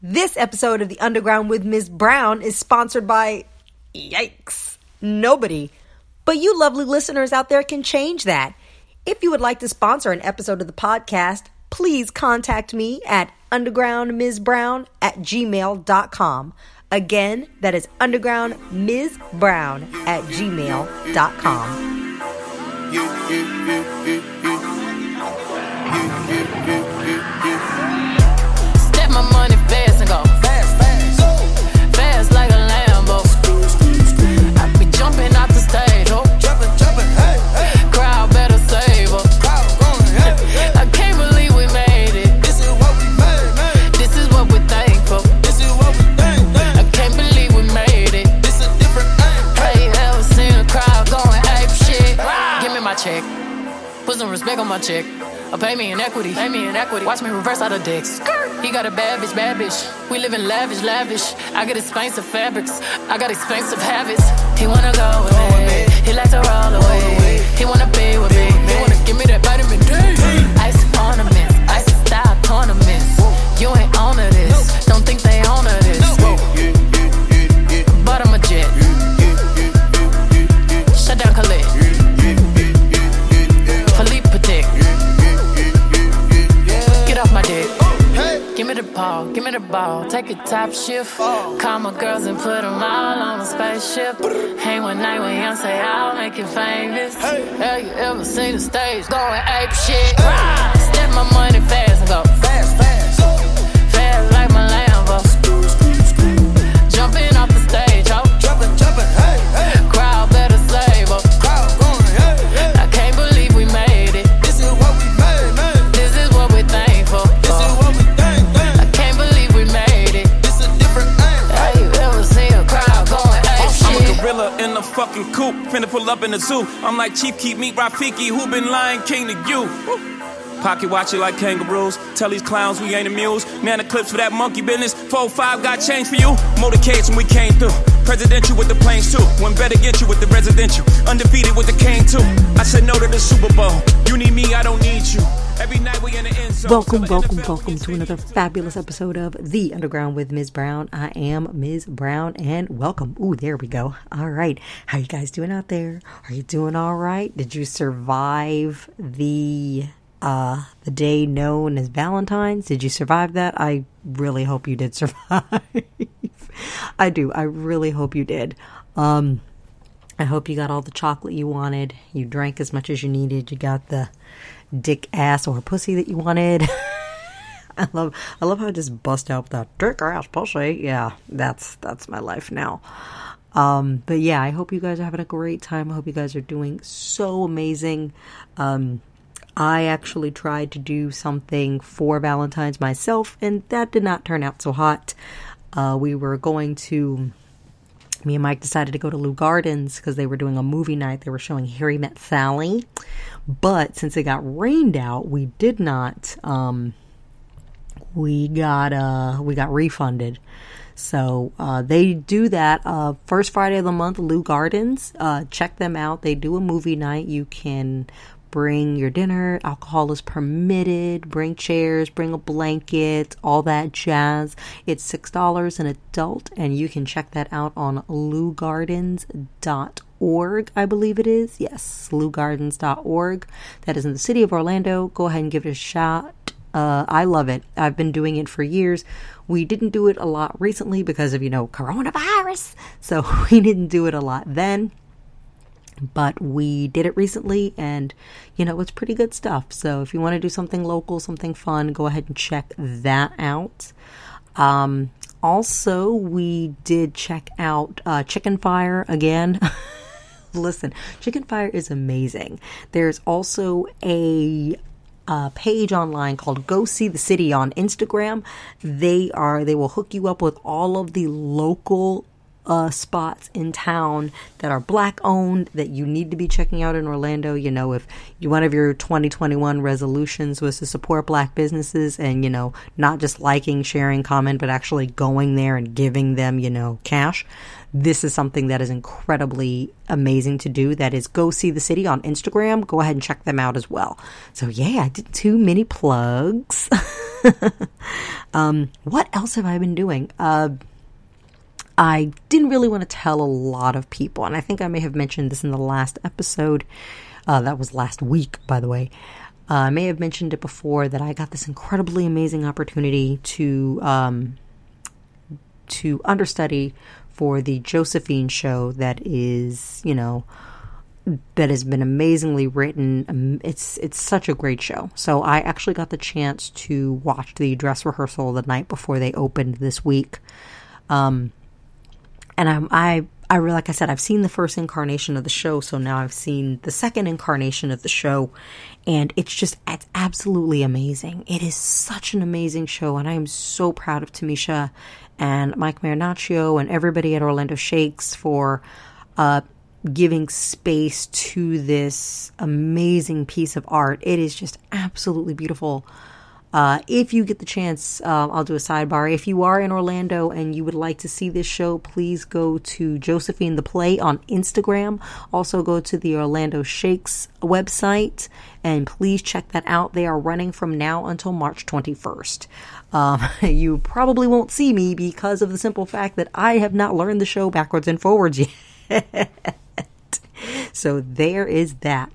This episode of The Underground with Ms. Brown is sponsored by, yikes, nobody. But you lovely listeners out there can change that. If you would like to sponsor an episode of the podcast, please contact me at undergroundmsbrown@gmail.com. Again, that is undergroundmsbrown@gmail.com. Step my money fast and go fast like a Lambo. I be jumping out the stage, oh, jumping, hey, hey. Crowd better save her. I can't believe we made it. This is what we made. This is what we're thankful. This is what we think. I can't believe we made it. This is a different thing. Hey, ever seen a crowd going ape shit? Give me my check. Put some respect on my check. Pay me in equity. Watch me reverse out of dicks. He got a bad bitch. We live in lavish. I got expensive fabrics. I got expensive habits. He wanna go with me. He likes to roll away. He wanna be with me. He wanna give me that vitamin D. Ice ornaments, ice style tournaments. You ain't on to this. Don't think they own to this. But I'm a jet. Shut down Khalid. Philippe Patek. Get off my dick. Give me the ball, take a top shift. Call my girls and put them all on a spaceship. Hang one night with young, say I'll make you famous. Have you ever seen the stage going ape shit? Step my money fast and go fast like my Lambo. Jumping off the stage, oh, jumping, hey, hey. Crowd better save her. I can't believe we made it. This is what we made, man. This is what we're thankful for. This is what we think. I can't believe we made it. This is a different thing. Have you ever seen a crowd going ape shit? I'm a gorilla in the fucking coop, finna pull up in the zoo. I'm like Chief Keef, meet Rafiki, who been Lion King to you? Woo. Pocket watch it like kangaroos. Tell these clowns we ain't amused. Nana clips for that monkey business. 4-5 got change for you. Motorcades when we came through. Presidential with the planes too. One better get you with the residential. Undefeated with the cane too. I said no to the Super Bowl. You need me, I don't need you. Every night we in the end zone. Welcome to another fabulous episode of The Underground with Ms. Brown. I am Ms. Brown and welcome. Ooh, there we go. All right. How you guys doing out there? Are you doing all right? Did you survive the day known as Valentine's? Did you survive that? I really hope you did survive. I do. I really hope you did. I hope you got all the chocolate you wanted. You drank as much as you needed. You got the dick, ass, or pussy that you wanted. I love how I just bust out that dick, ass, pussy. Yeah, that's my life now. But yeah, I hope you guys are having a great time. I hope you guys are doing so amazing. I actually tried to do something for Valentine's myself, and that did not turn out so hot. Me and Mike decided to go to Lou Gardens because they were doing a movie night. They were showing Harry Met Sally. But since it got rained out, we did not, we got refunded. So they do that first Friday of the month, Lou Gardens. Check them out. They do a movie night. You can bring your dinner, alcohol is permitted, bring chairs, bring a blanket, all that jazz. It's $6 an adult, and you can check that out on lougardens.org, I believe it is. Yes, lougardens.org. That is in the city of Orlando. Go ahead and give it a shot. I love it. I've been doing it for years. We didn't do it a lot recently because of, coronavirus. So we didn't do it a lot then. But we did it recently, and, it's pretty good stuff. So if you want to do something local, something fun, go ahead and check that out. Also, we did check out Chicken Fire again. Listen, Chicken Fire is amazing. There's also a page online called Go See the City on Instagram. They will hook you up with all of the local spots in town that are Black owned that you need to be checking out in Orlando. You know, if one of your 2021 resolutions was to support Black businesses and, you know, not just liking, sharing, comment, but actually going there and giving them, you know, cash, this is something that is incredibly amazing to do. That is Go See the City on Instagram. Go ahead and check them out as well. So yeah, I did 2 mini plugs. What else have I been doing? I didn't really want to tell a lot of people, and I think I may have mentioned this in the last episode. That was last week, by the way. I may have mentioned it before that I got this incredibly amazing opportunity to understudy for the Josephine show that is, you know, that has been amazingly written. It's such a great show. So I actually got the chance to watch the dress rehearsal the night before they opened this week. And I really, like I said, I've seen the first incarnation of the show, so now I've seen the second incarnation of the show, and it's absolutely amazing. It is such an amazing show, and I am so proud of Tamisha and Mike Marinaccio and everybody at Orlando Shakes for giving space to this amazing piece of art. It is just absolutely beautiful. If you get the chance, I'll do a sidebar. If you are in Orlando and you would like to see this show, please go to Josephine the Play on Instagram. Also go to the Orlando Shakes website and please check that out. They are running from now until March 21st. You probably won't see me because of the simple fact that I have not learned the show backwards and forwards yet. So there is that.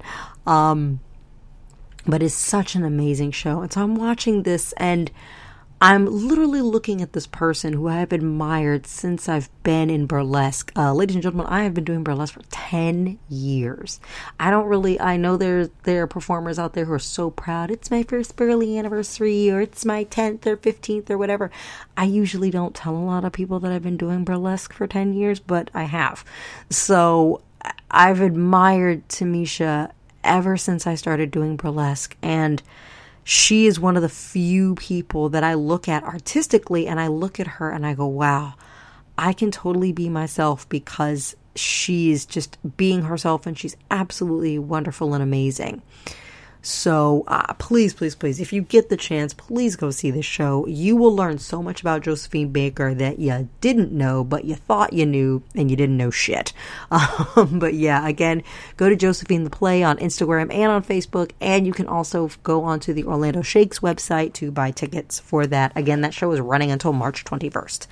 But it's such an amazing show. And so I'm watching this and I'm literally looking at this person who I have admired since I've been in burlesque. Ladies and gentlemen, I have been doing burlesque for 10 years. I know there are performers out there who are so proud. It's my first Burley anniversary, or it's my 10th or 15th or whatever. I usually don't tell a lot of people that I've been doing burlesque for 10 years, but I have. So I've admired Tamisha ever since I started doing burlesque, and she is one of the few people that I look at artistically and I look at her and I go, wow, I can totally be myself because she is just being herself and she's absolutely wonderful and amazing. So please, if you get the chance, please go see this show. You will learn so much about Josephine Baker that you didn't know, but you thought you knew, and you didn't know shit. But yeah, again, go to Josephine the Play on Instagram and on Facebook, and you can also go onto the Orlando Shakes website to buy tickets for that. Again, that show is running until March 21st.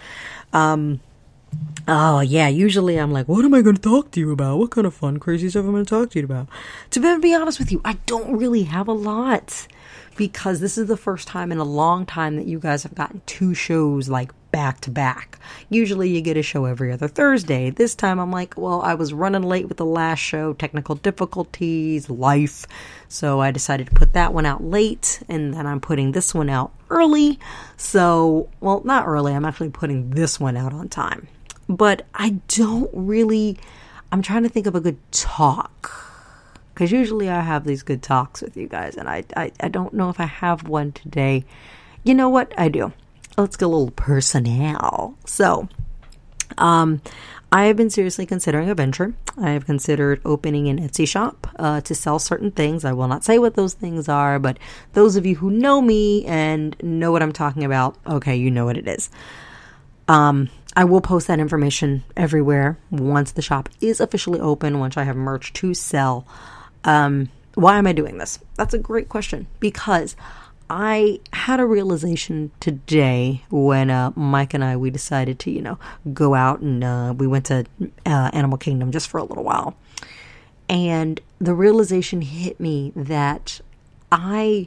Oh, yeah, usually I'm like, what am I going to talk to you about? What kind of fun, crazy stuff am I going to talk to you about? To be honest with you, I don't really have a lot because this is the first time in a long time that you guys have gotten 2 shows like back to back. Usually you get a show every other Thursday. This time I'm like, well, I was running late with the last show, technical difficulties, life. So I decided to put that one out late, and then I'm putting this one out early. So, well, not early. I'm actually putting this one out on time. But I'm trying to think of a good talk. Because usually I have these good talks with you guys, and I don't know if I have one today. You know what? I do. Let's get a little personnel. So, I have been seriously considering a venture. I have considered opening an Etsy shop to sell certain things. I will not say what those things are, but those of you who know me and know what I'm talking about, okay, you know what it is. I will post that information everywhere once the shop is officially open, once I have merch to sell. Why am I doing this? That's a great question, because I had a realization today when Mike and I, we decided to, go out and we went to Animal Kingdom just for a little while. And the realization hit me that I'm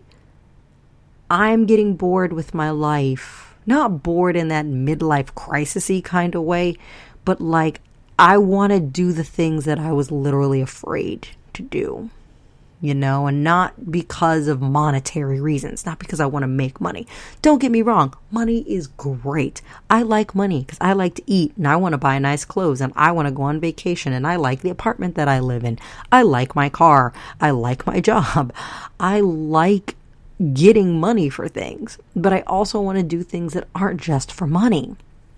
getting bored with my life. Not bored in that midlife crisis-y kind of way, but like I want to do the things that I was literally afraid to do, and not because of monetary reasons, not because I want to make money. Don't get me wrong. Money is great. I like money because I like to eat and I want to buy nice clothes and I want to go on vacation and I like the apartment that I live in. I like my car. I like my job. I like getting money for things, but I also want to do things that aren't just for money.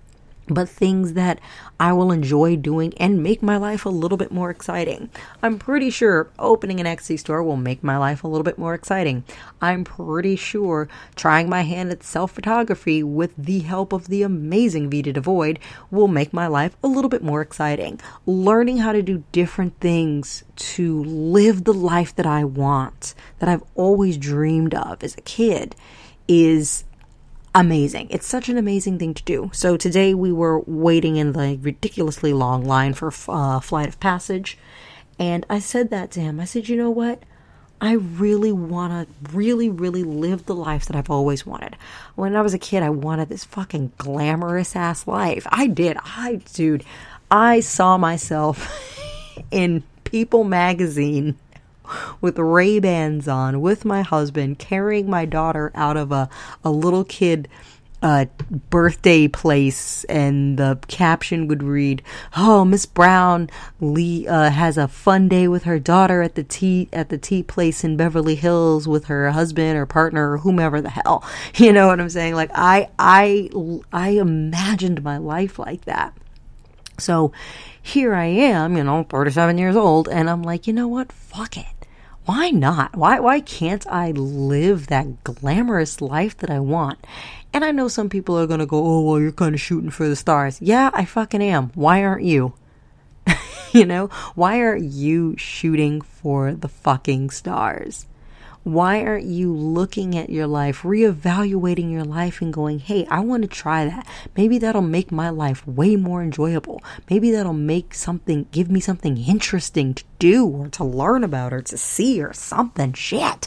but things that I will enjoy doing and make my life a little bit more exciting. I'm pretty sure opening an Etsy store will make my life a little bit more exciting. I'm pretty sure trying my hand at self-photography with the help of the amazing Vita Devoid will make my life a little bit more exciting. Learning how to do different things to live the life that I want, that I've always dreamed of as a kid, is amazing. It's such an amazing thing to do. So today we were waiting in the ridiculously long line for Flight of Passage. And I said that to him. I said, you know what? I really want to really live the life that I've always wanted. When I was a kid, I wanted this fucking glamorous ass life. I did. Dude, I saw myself in People magazine with Ray-Bans on, with my husband, carrying my daughter out of a little kid birthday place, and the caption would read, "Oh, Miss Brown has a fun day with her daughter at the tea place in Beverly Hills with her husband or partner or whomever the hell." You know what I'm saying? Like I imagined my life like that. So here I am, 37 years old, and I'm like, you know what? Fuck it. Why not? Why can't I live that glamorous life that I want? And I know some people are going to go, oh, well, you're kind of shooting for the stars. Yeah, I fucking am. Why aren't you? Why are you shooting for the fucking stars? Why aren't you looking at your life, reevaluating your life and going, hey, I want to try that. Maybe that'll make my life way more enjoyable. Maybe that'll give me something interesting to do or to learn about or to see or something. Shit.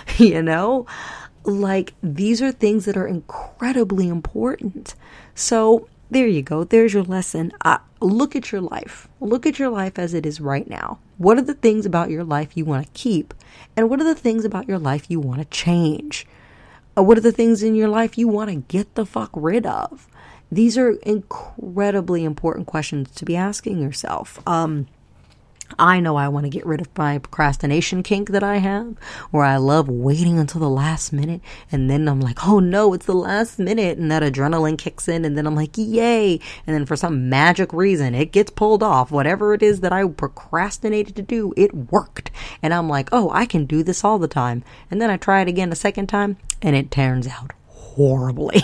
Like, these are things that are incredibly important. So there you go. There's your lesson. Look at your life. Look at your life as it is right now. What are the things about your life you want to keep? And what are the things about your life you want to change? What are the things in your life you want to get the fuck rid of? These are incredibly important questions to be asking yourself. I know I want to get rid of my procrastination kink that I have, where I love waiting until the last minute, and then I'm like, oh no, it's the last minute, and that adrenaline kicks in, and then I'm like, yay, and then for some magic reason, it gets pulled off. Whatever it is that I procrastinated to do, it worked, and I'm like, oh, I can do this all the time, and then I try it again a second time, and it turns out horribly.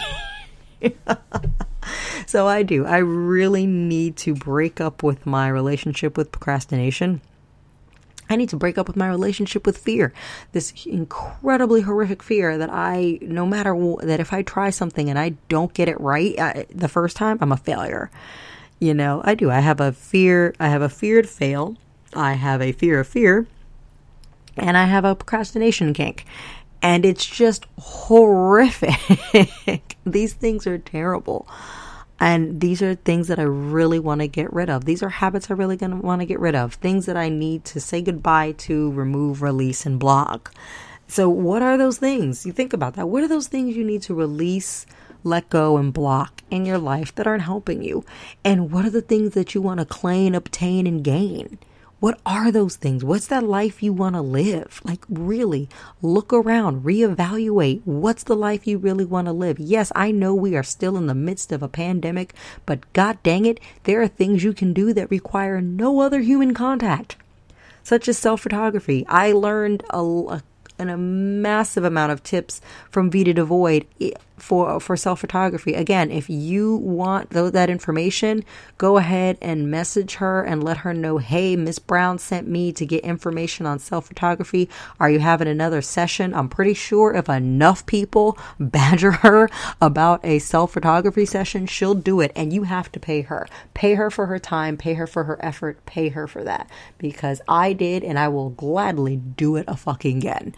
So I really need to break up with my relationship with procrastination. I need to break up with my relationship with fear. This incredibly horrific fear that no matter that if I try something and I don't get it right the first time, I'm a failure. I do. I have a fear to fail. I have a fear of fear, and I have a procrastination kink. And it's just horrific. These things are terrible. And these are things that I really want to get rid of. These are habits I really going to want to get rid of. Things that I need to say goodbye to, remove, release, and block. So what are those things? You think about that. What are those things you need to release, let go, and block in your life that aren't helping you? And what are the things that you want to claim, obtain, and gain? What are those things? What's that life you want to live? Like, really, look around, reevaluate. What's the life you really want to live? Yes, I know we are still in the midst of a pandemic, but god dang it, there are things you can do that require no other human contact, such as self-photography. I learned a massive amount of tips from Vita Devoid for self-photography. Again, if you want that information, go ahead and message her and let her know, hey, Miss Brown sent me to get information on self-photography. Are you having another session? I'm pretty sure if enough people badger her about a self-photography session, she'll do it, and you have to pay her. Pay her for her time, pay her for her effort, pay her for that, because I did, and I will gladly do it again.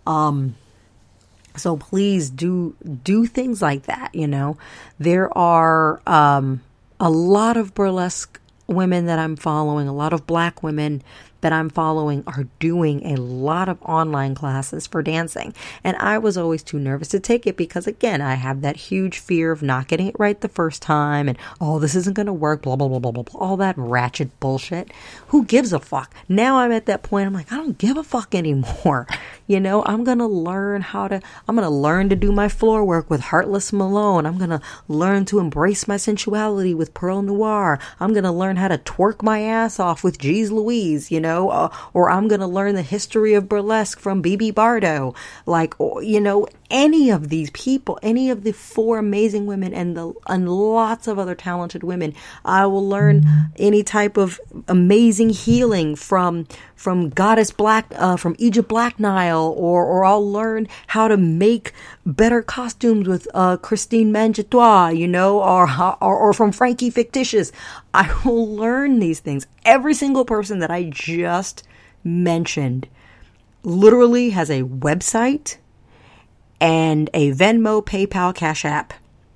So please do things like that. There are a lot of burlesque women that I'm following, a lot of black women that I'm following are doing a lot of online classes for dancing. And I was always too nervous to take it because, again, I have that huge fear of not getting it right the first time and, oh, this isn't going to work, blah, blah, blah, blah, blah, blah, all that ratchet bullshit. Who gives a fuck? Now I'm at that point, I'm like, I don't give a fuck anymore. You know, I'm going to learn to do my floor work with Heartless Malone. I'm going to learn to embrace my sensuality with Pearl Noir. I'm going to learn how to twerk my ass off with Jeez Louise, you know, or I'm going to learn the history of burlesque from BB Bardo. Like, you know, any of these people, any of the 4 amazing women and lots of other talented women. I will learn any type of amazing healing from Goddess Black, from Egypt Black Nile, or I'll learn how to make better costumes with Christine Mangetois, you know, or from Frankie Fictitious. I will learn these things. Every single person that I just mentioned literally has a website and a Venmo, PayPal, Cash App.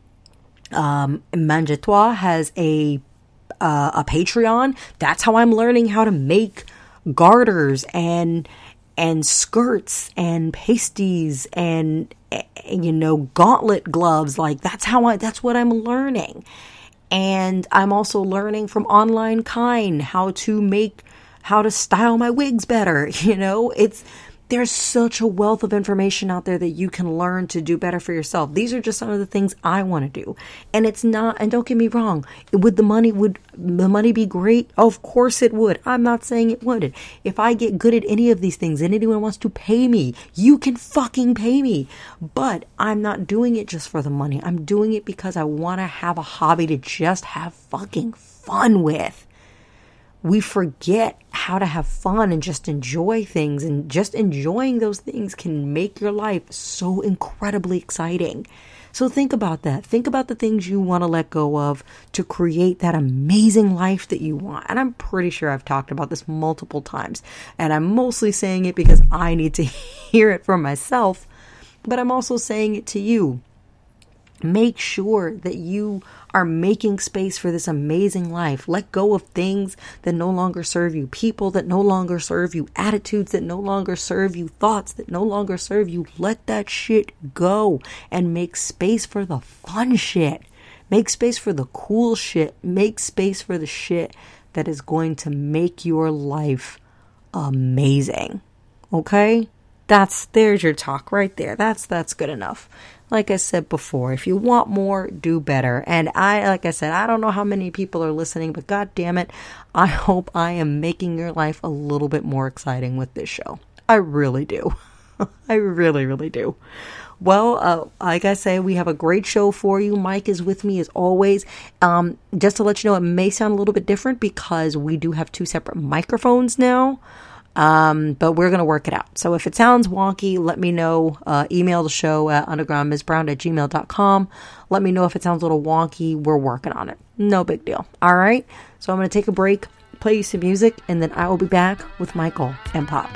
Mangetois has a Patreon. That's how I'm learning how to make garters and skirts and pasties and, you know, gauntlet gloves. Like, that's what I'm learning. And I'm also learning from Online Kind how to style my wigs better. You know, there's such a wealth of information out there that you can learn to do better for yourself. These are just some of the things I want to do. And it's not, and don't get me wrong, would the money be great? Of course it would. I'm not saying it wouldn't. If I get good at any of these things and anyone wants to pay me, you can fucking pay me. But I'm not doing it just for the money. I'm doing it because I want to have a hobby to just have fucking fun with. We forget how to have fun and just enjoy things, and just enjoying those things can make your life so incredibly exciting. So think about that. Think about the things you want to let go of to create that amazing life that you want. And I'm pretty sure I've talked about this multiple times, and I'm mostly saying it because I need to hear it from myself, but I'm also saying it to you. Make sure that you are making space for this amazing life. Let go of things that no longer serve you, people that no longer serve you, attitudes that no longer serve you, thoughts that no longer serve you. Let that shit go and make space for the fun shit. Make space for the cool shit. Make space for the shit that is going to make your life amazing. Okay? There's your talk right there. That's good enough. Like I said before, if you want more, do better. And like I said, I don't know how many people are listening, but God damn it, I hope I am making your life a little bit more exciting with this show. I really do. I really, really do. Well, like I say, we have a great show for you. Mike is with me as always. Just to let you know, it may sound a little bit different because we do have 2 separate microphones now. But we're going to work it out. So if it sounds wonky, let me know. Email the show at undergroundmsbrown@gmail.com. Let me know if it sounds a little wonky. We're working on it. No big deal. All right. So I'm going to take a break, play you some music, and then I will be back with Michael and Pop.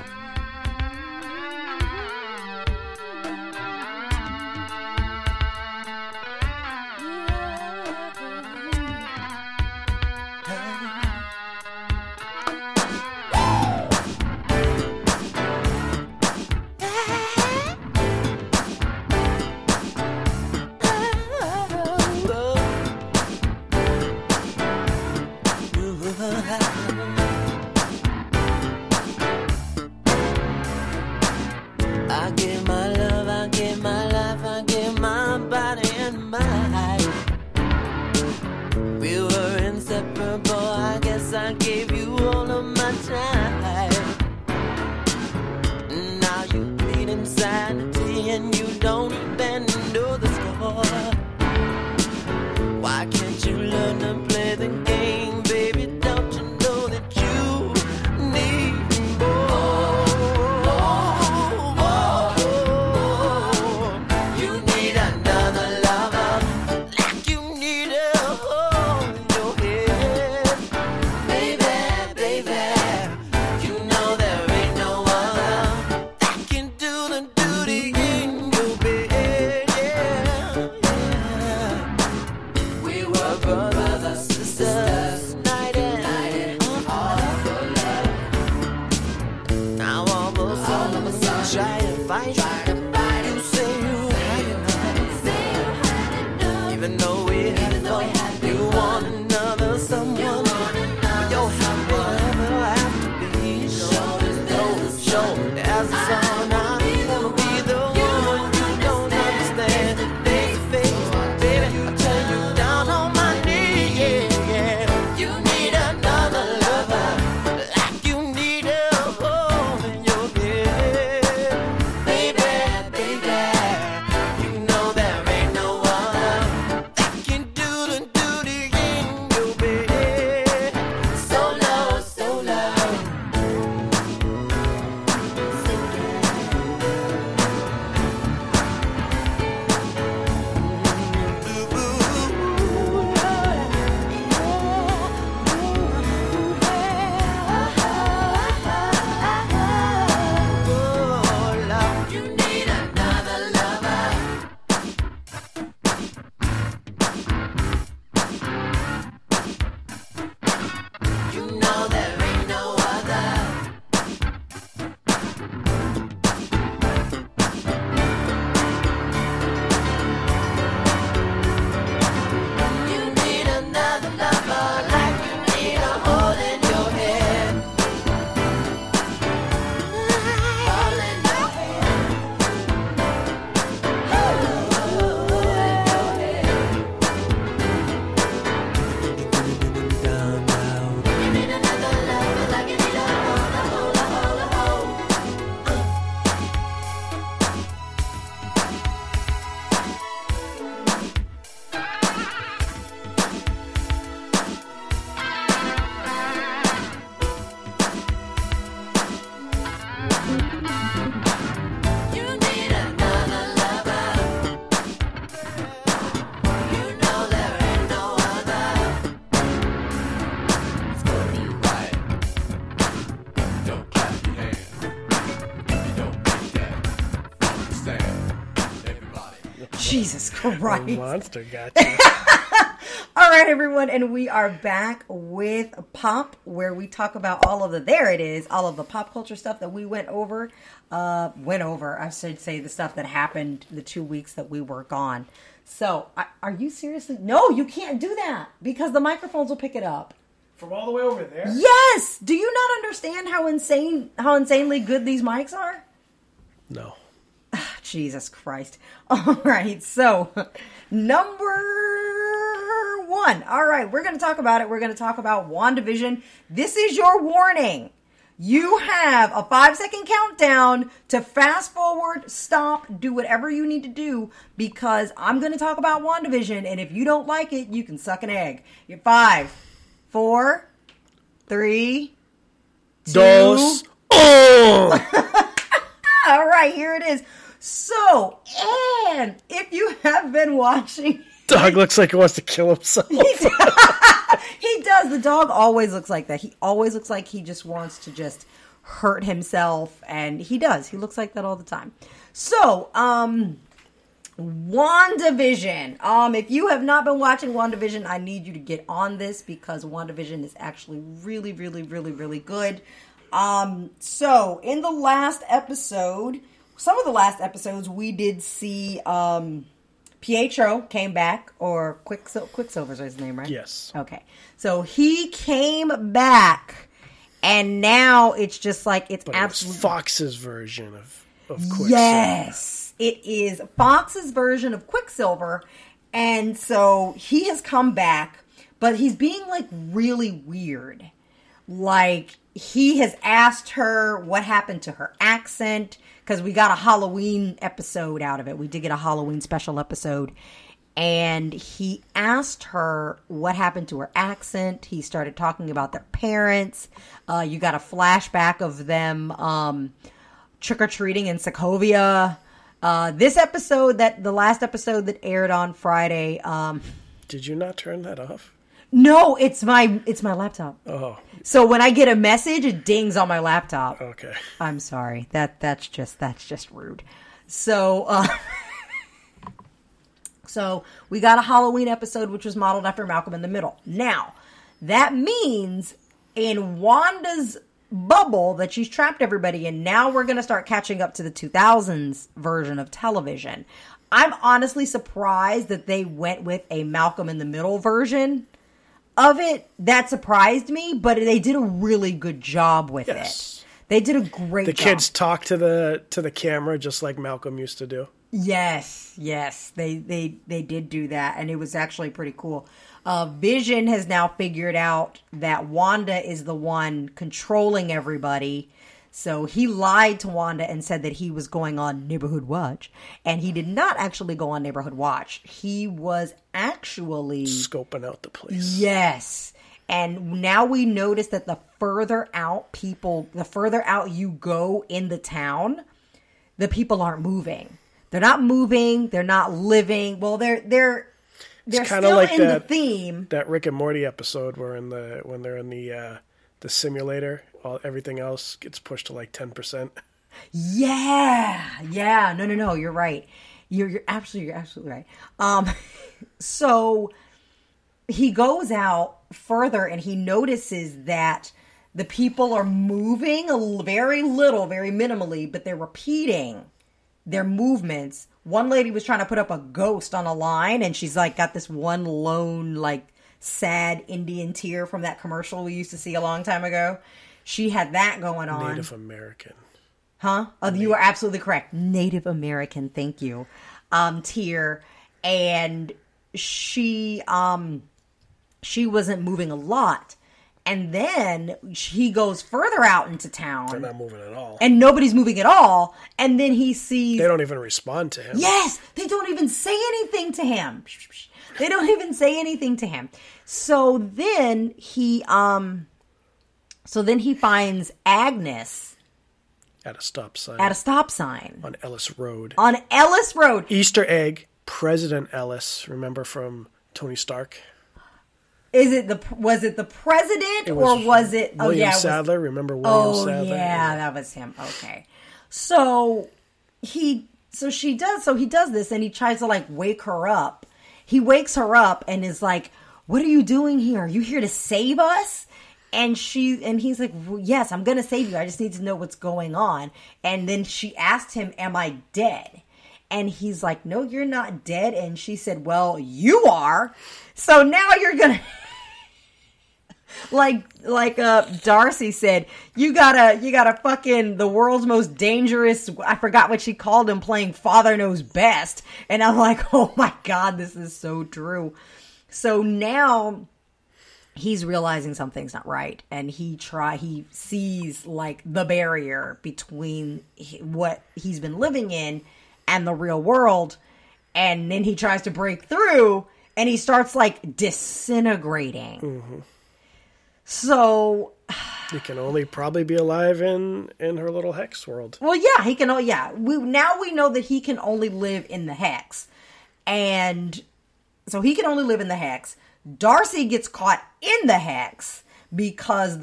Christ. The monster got you. All right, everyone, and we are back with Pop, where we talk about all of the pop culture stuff that we went over. I should say the stuff that happened the 2 weeks that we were gone. So, are you seriously? No, you can't do that because the microphones will pick it up. From all the way over there? Yes! Do you not understand how insanely good these mics are? No. Jesus Christ. All right, so number 1. All right, we're going to talk about it. We're going to talk about WandaVision. This is your warning. You have a 5-second countdown to fast forward, stop, do whatever you need to do because I'm going to talk about WandaVision, and if you don't like it, you can suck an egg. 5, 4, 3, 2. Dos. Oh! All right, here it is. So, and if you have been watching... Dog looks like he wants to kill himself. He does. The dog always looks like that. He always looks like he just wants to just hurt himself. And he does. He looks like that all the time. So, WandaVision. If you have not been watching WandaVision, I need you to get on this because WandaVision is actually really, really, really, really good. So, in the last episode, some of the last episodes, we did see... Pietro came back, or Quicksilver's his name, right? Yes. Okay. So he came back, and now it's just like it's absolutely Fox's version of Quicksilver. Yes, it is Fox's version of Quicksilver, and so he has come back, but he's being like really weird. Like he has asked her what happened to her accent. Because we got a Halloween episode out of it. We did get a Halloween special episode. And he asked her what happened to her accent. He started talking about their parents. You got a flashback of them trick-or-treating in Sokovia. This episode, the last episode that aired on Friday. Did you not turn that off? No, it's my laptop. Oh. So when I get a message, it dings on my laptop. Okay. I'm sorry. That's just rude. So so we got a Halloween episode which was modeled after Malcolm in the Middle. Now, that means in Wanda's bubble that she's trapped everybody in, now we're going to start catching up to the 2000s version of television. I'm honestly surprised that they went with a Malcolm in the Middle version of it. That surprised me, but they did a really good job with it. They did a great job. The kids talk to the camera just like Malcolm used to do. Yes, they did do that, and it was actually pretty cool. Vision has now figured out that Wanda is the one controlling everybody. So he lied to Wanda and said that he was going on Neighborhood Watch. And he did not actually go on Neighborhood Watch. He was actually... scoping out the place. Yes. And now we notice that the further out you go in the town, the people aren't moving. They're not moving. They're not living. Well, they're still like in the theme. That Rick and Morty episode where when they're in the simulator, everything else gets pushed to like 10%. Yeah. No. You're right. You're absolutely right. So he goes out further and he notices that the people are moving very little, very minimally, but they're repeating their movements. One lady was trying to put up a ghost on a line, and she's like got this one lone, like, sad Indian tear from that commercial we used to see a long time ago. She had that going on. Native American. Huh? Oh, you are absolutely correct. Native American, thank you. Tear. And she wasn't moving a lot. And then he goes further out into town. They're not moving at all. And nobody's moving at all. And then he sees... They don't even respond to him. Yes! They don't even say anything to him. They don't even say anything to him. So then he finds Agnes... At a stop sign. On Ellis Road. Easter egg, President Ellis. Remember from Tony Stark? Was it the president or was it William Sadler? Remember William Sadler? Yeah, that was him. Okay. So he So he does this, and he tries to, like, wake her up. He wakes her up and is like, what are you doing here? Are you here to save us? And he's like, well, yes, I'm going to save you. I just need to know what's going on. And then she asked him, am I dead? And he's like, no, you're not dead. And she said, well, you are. So now you're going to... Like Darcy said, you gotta fucking the world's most dangerous, I forgot what she called him, playing Father Knows Best. And I'm like, oh my God, this is so true. So now he's realizing something's not right. And he sees like the barrier between what he's been living in and the real world. And then he tries to break through and he starts like disintegrating. Mm-hmm. So he can only probably be alive in her little hex world. Well, yeah, he can. We know that he can only live in the hex, and so he can only live in the hex. Darcy gets caught in the hex because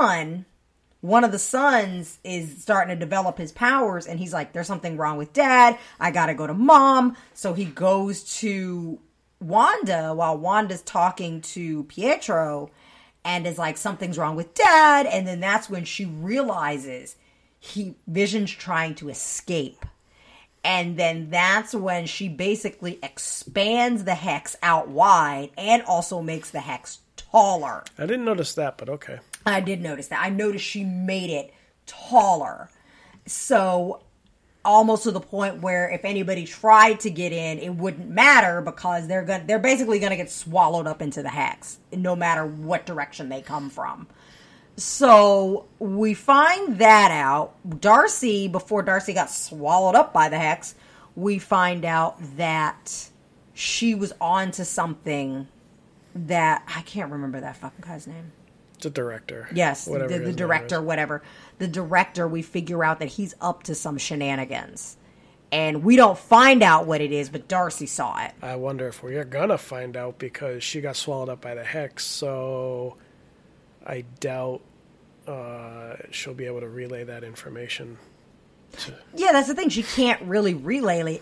one of the sons, is starting to develop his powers, and he's like, "There's something wrong with Dad. I gotta go to Mom." So he goes to Wanda while Wanda's talking to Pietro. And is like, something's wrong with Dad. And then that's when she realizes Vision's trying to escape. And then that's when she basically expands the hex out wide and also makes the hex taller. I didn't notice that, but okay. I did notice that. I noticed she made it taller. So almost to the point where if anybody tried to get in, it wouldn't matter because they're basically going to get swallowed up into the hex, no matter what direction they come from. So we find that out. Darcy, before Darcy got swallowed up by the hex, we find out that she was onto something that I can't remember that fucking guy's name. The director. Yes, the director, whatever. The director, we figure out that he's up to some shenanigans. And we don't find out what it is, but Darcy saw it. I wonder if we're going to find out because she got swallowed up by the hex, so I doubt she'll be able to relay that information. Yeah, that's the thing. She can't really relay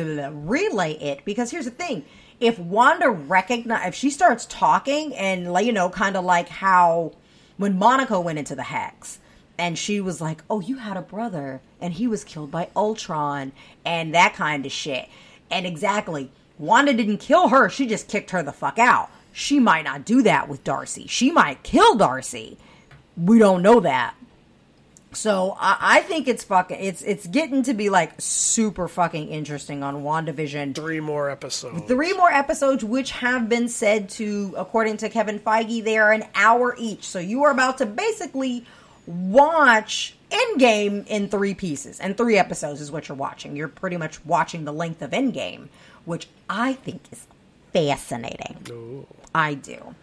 it because here's the thing. If Wanda if she starts talking and, kind of like how when Monica went into the hex and she was like, oh, you had a brother and he was killed by Ultron and that kind of shit. And exactly, Wanda didn't kill her. She just kicked her the fuck out. She might not do that with Darcy. She might kill Darcy. We don't know that. So I think it's getting to be like super fucking interesting on WandaVision. 3 more episodes. 3 more episodes, which have been said to, according to Kevin Feige, they are an hour each. So you are about to basically watch Endgame in 3 pieces. And 3 episodes is what you're watching. You're pretty much watching the length of Endgame, which I think is fascinating. Ooh. I do.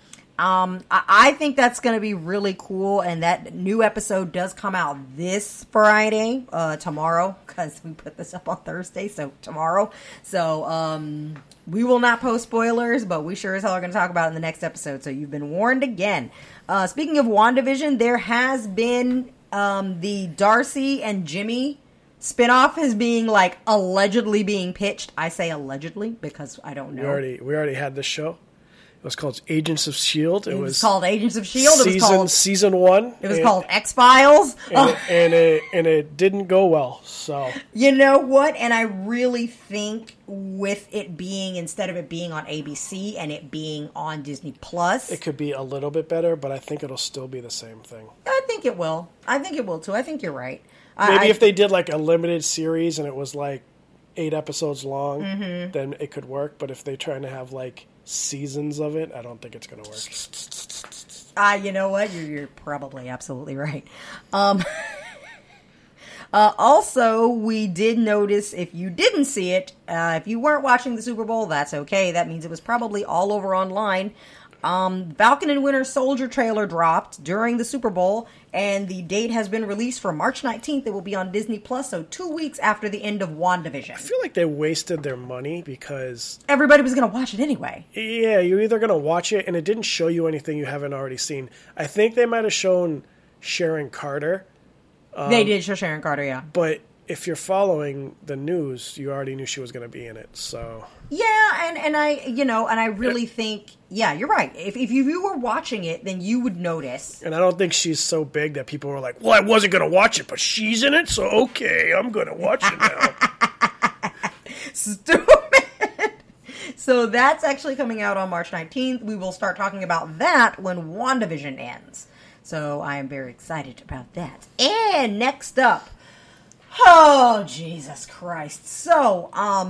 I think that's going to be really cool, and that new episode does come out this Friday, tomorrow, because we put this up on Thursday, so tomorrow. So, we will not post spoilers, but we sure as hell are going to talk about it in the next episode, so you've been warned again. Speaking of WandaVision, there has been the Darcy and Jimmy spinoff is being, like, allegedly being pitched. I say allegedly because I don't know. We already had this show. It was called Agents of S.H.I.E.L.D. It was called Agents of S.H.I.E.L.D. Season 1. It was called X-Files. And it didn't go well, so. You know what? And I really think with it being, instead of it being on ABC and it being on Disney Plus. It could be a little bit better, but I think it'll still be the same thing. I think it will. I think it will, too. I think you're right. Maybe if they did like a limited series and it was like 8 episodes long, then it could work. But if they're trying to have like seasons of it, I don't think it's going to work. You know what? You're probably absolutely right. Also, we did notice, if you didn't see it, if you weren't watching the Super Bowl, that's okay. That means it was probably all over online. Falcon and Winter Soldier trailer dropped during the Super Bowl, and the date has been released for March 19th. It will be on Disney Plus, so 2 weeks after the end of WandaVision. I feel like they wasted their money because everybody was going to watch it anyway. Yeah, you're either going to watch it, and it didn't show you anything you haven't already seen. I think they might have shown Sharon Carter. They did show Sharon Carter, yeah. But if you're following the news, you already knew she was going to be in it. So yeah, and I really think, yeah, you're right. If you were watching it, then you would notice. And I don't think she's so big that people were like, well, I wasn't going to watch it, but she's in it, so okay, I'm going to watch it now. Stupid. So that's actually coming out on March 19th. We will start talking about that when WandaVision ends. So I am very excited about that. And next up, oh, Jesus Christ. So,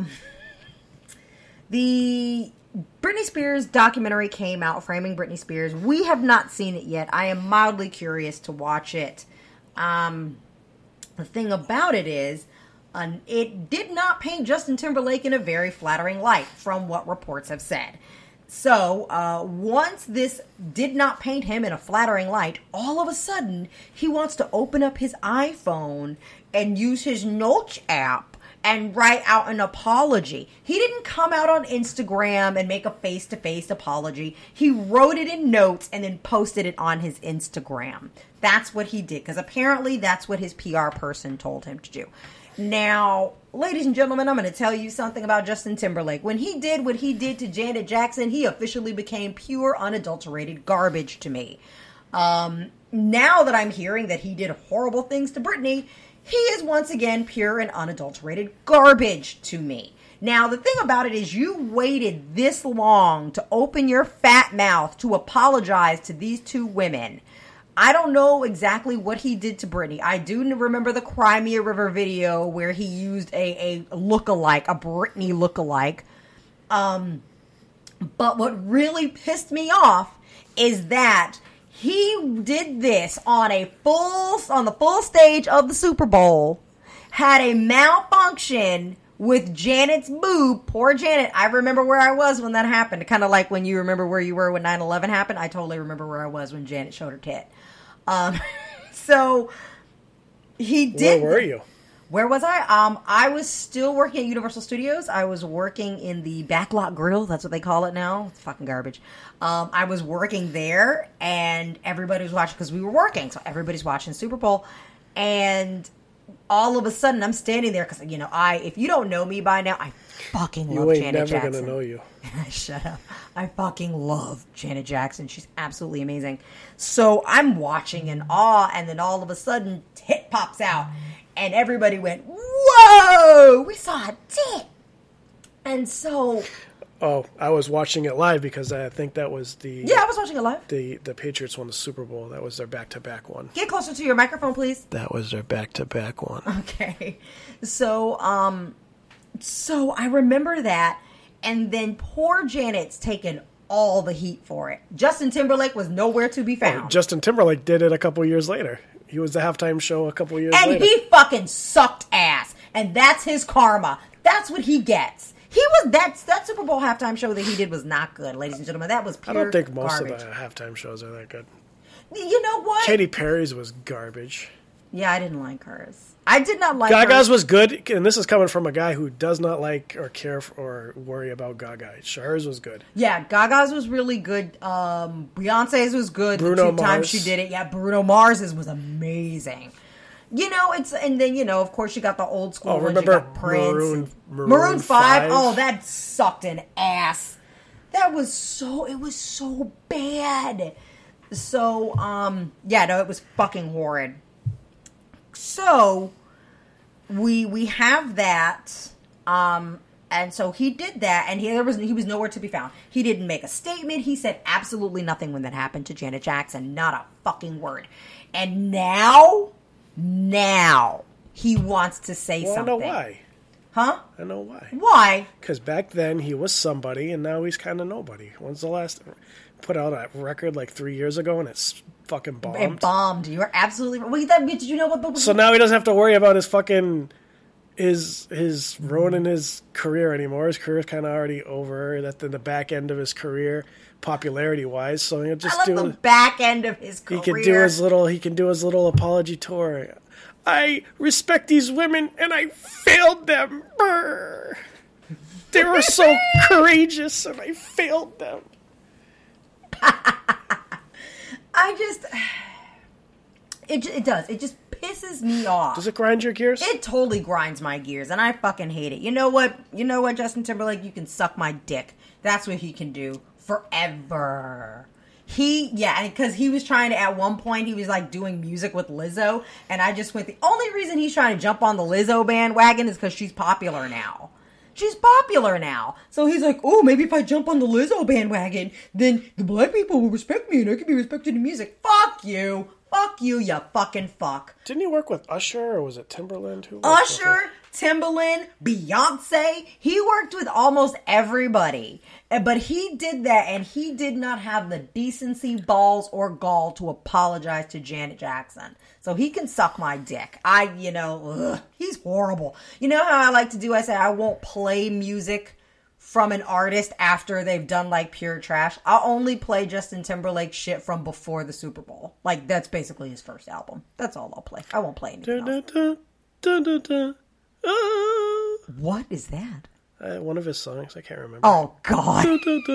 the Britney Spears documentary came out, Framing Britney Spears. We have not seen it yet. I am mildly curious to watch it. The thing about it is, it did not paint Justin Timberlake in a very flattering light, from what reports have said. So, once this did not paint him in a flattering light, all of a sudden, he wants to open up his iPhone and use his Notes app and write out an apology. He didn't come out on Instagram and make a face-to-face apology. He wrote it in notes and then posted it on his Instagram. That's what he did, because apparently that's what his PR person told him to do. Now, ladies and gentlemen, I'm going to tell you something about Justin Timberlake. When he did what he did to Janet Jackson, he officially became pure, unadulterated garbage to me. Now that I'm hearing that he did horrible things to Britney, he is once again pure and unadulterated garbage to me. Now, the thing about it is you waited this long to open your fat mouth to apologize to these two women. I don't know exactly what he did to Britney. I do remember the Crimea River video where he used a lookalike, a Britney lookalike. But what really pissed me off is that he did this on the full stage of the Super Bowl, had a malfunction with Janet's boob. Poor Janet. I remember where I was when that happened. Kind of like when you remember where you were when 9/11 happened. I totally remember where I was when Janet showed her tit. So he did. Where were you? Where was I? I was still working at Universal Studios. I was working in the Backlot Grill. That's what they call it now. It's fucking garbage. I was working there, and everybody was watching because we were working. So everybody's watching Super Bowl, and all of a sudden I'm standing there because if you don't know me by now, I fucking love Janet Jackson. You ain't never gonna know you. Shut up. I fucking love Janet Jackson. She's absolutely amazing. So I'm watching in awe, and then all of a sudden, tit pops out, and everybody went, "Whoa! We saw a tit!" And so, I was watching it live because I think that was I was watching it live. The Patriots won the Super Bowl. That was their back-to-back one. Get closer to your microphone, please. That was their back-to-back one. Okay, so I remember that. And then poor Janet's taken all the heat for it. Justin Timberlake was nowhere to be found. Justin Timberlake did it a couple years later. He was the halftime show a couple years later. And he fucking sucked ass. And that's his karma. That's what he gets. That Super Bowl halftime show that he did was not good, ladies and gentlemen. That was pure garbage. I don't think most of the halftime shows are that good. You know what? Katy Perry's was garbage. Yeah, I didn't like hers. I did not like Gaga's was good, and this is coming from a guy who does not like or care or worry about Gaga. Hers was good. Yeah, Gaga's was really good. Beyonce's was good. Bruno the two Mars. times she did it. Yeah, Bruno Mars's was amazing. And then of course you got the old school. Remember you got Prince, Maroon 5? Oh, that sucked an ass. It was so bad. So it was fucking horrid. So we have that, and so he did that, and he was nowhere to be found. He didn't make a statement. He said absolutely nothing when that happened to Janet Jackson. Not a fucking word. And now he wants to say something. I know why. Huh? I know why. Why? Because back then he was somebody, and now he's kind of nobody. When's the last... Put out a record like 3 years ago, and it's fucking bombed. It bombed. You are absolutely right. Well, did you know what? So now he doesn't have to worry about his fucking his ruining his career anymore. His career is kind of already over. That's in the back end of his career, popularity wise. So he'll just do the back end of his career. He can do his little apology tour. I respect these women, and I failed them. Brr. They were so courageous, and I failed them. It does. It just pisses me off. Does it grind your gears? It totally grinds my gears, and I fucking hate it. You know what? Justin Timberlake, you can suck my dick. That's what he can do forever. Because he was trying to, at one point, he was like doing music with Lizzo, and I just went, the only reason he's trying to jump on the Lizzo bandwagon is because she's popular now. She's popular now. So he's like, oh, maybe if I jump on the Lizzo bandwagon, then the black people will respect me and I can be respected in music. Fuck you. Fuck you, you fucking fuck. Didn't he work with Usher, or was it Timberland? Usher, Timberland, Beyonce. He worked with almost everybody. But he did that, and he did not have the decency, balls, or gall to apologize to Janet Jackson. So he can suck my dick. He's horrible. You know how I like to do? I say I won't play music from an artist after they've done like pure trash. I'll only play Justin Timberlake shit from before the Super Bowl. Like, that's basically his first album. That's all I'll play. I won't play anything else. What is that? One of his songs. I can't remember. Oh, God.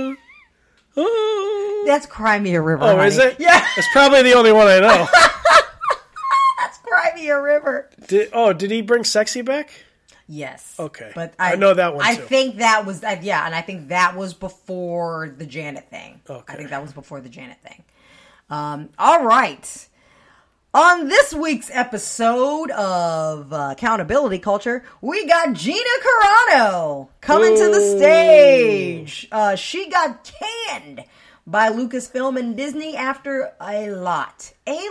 That's Cry Me a River, Oh, honey. is it? Yeah. It's probably the only one I know. That's Cry Me a River. Did he bring Sexy back? Yes. Okay. But I know that one, too. I think that was, and I think that was before the Janet thing. Okay. I think that was before the Janet thing. All right. On this week's episode of Accountability Culture, we got Gina Carano coming to the stage. She got canned by Lucasfilm and Disney after a lot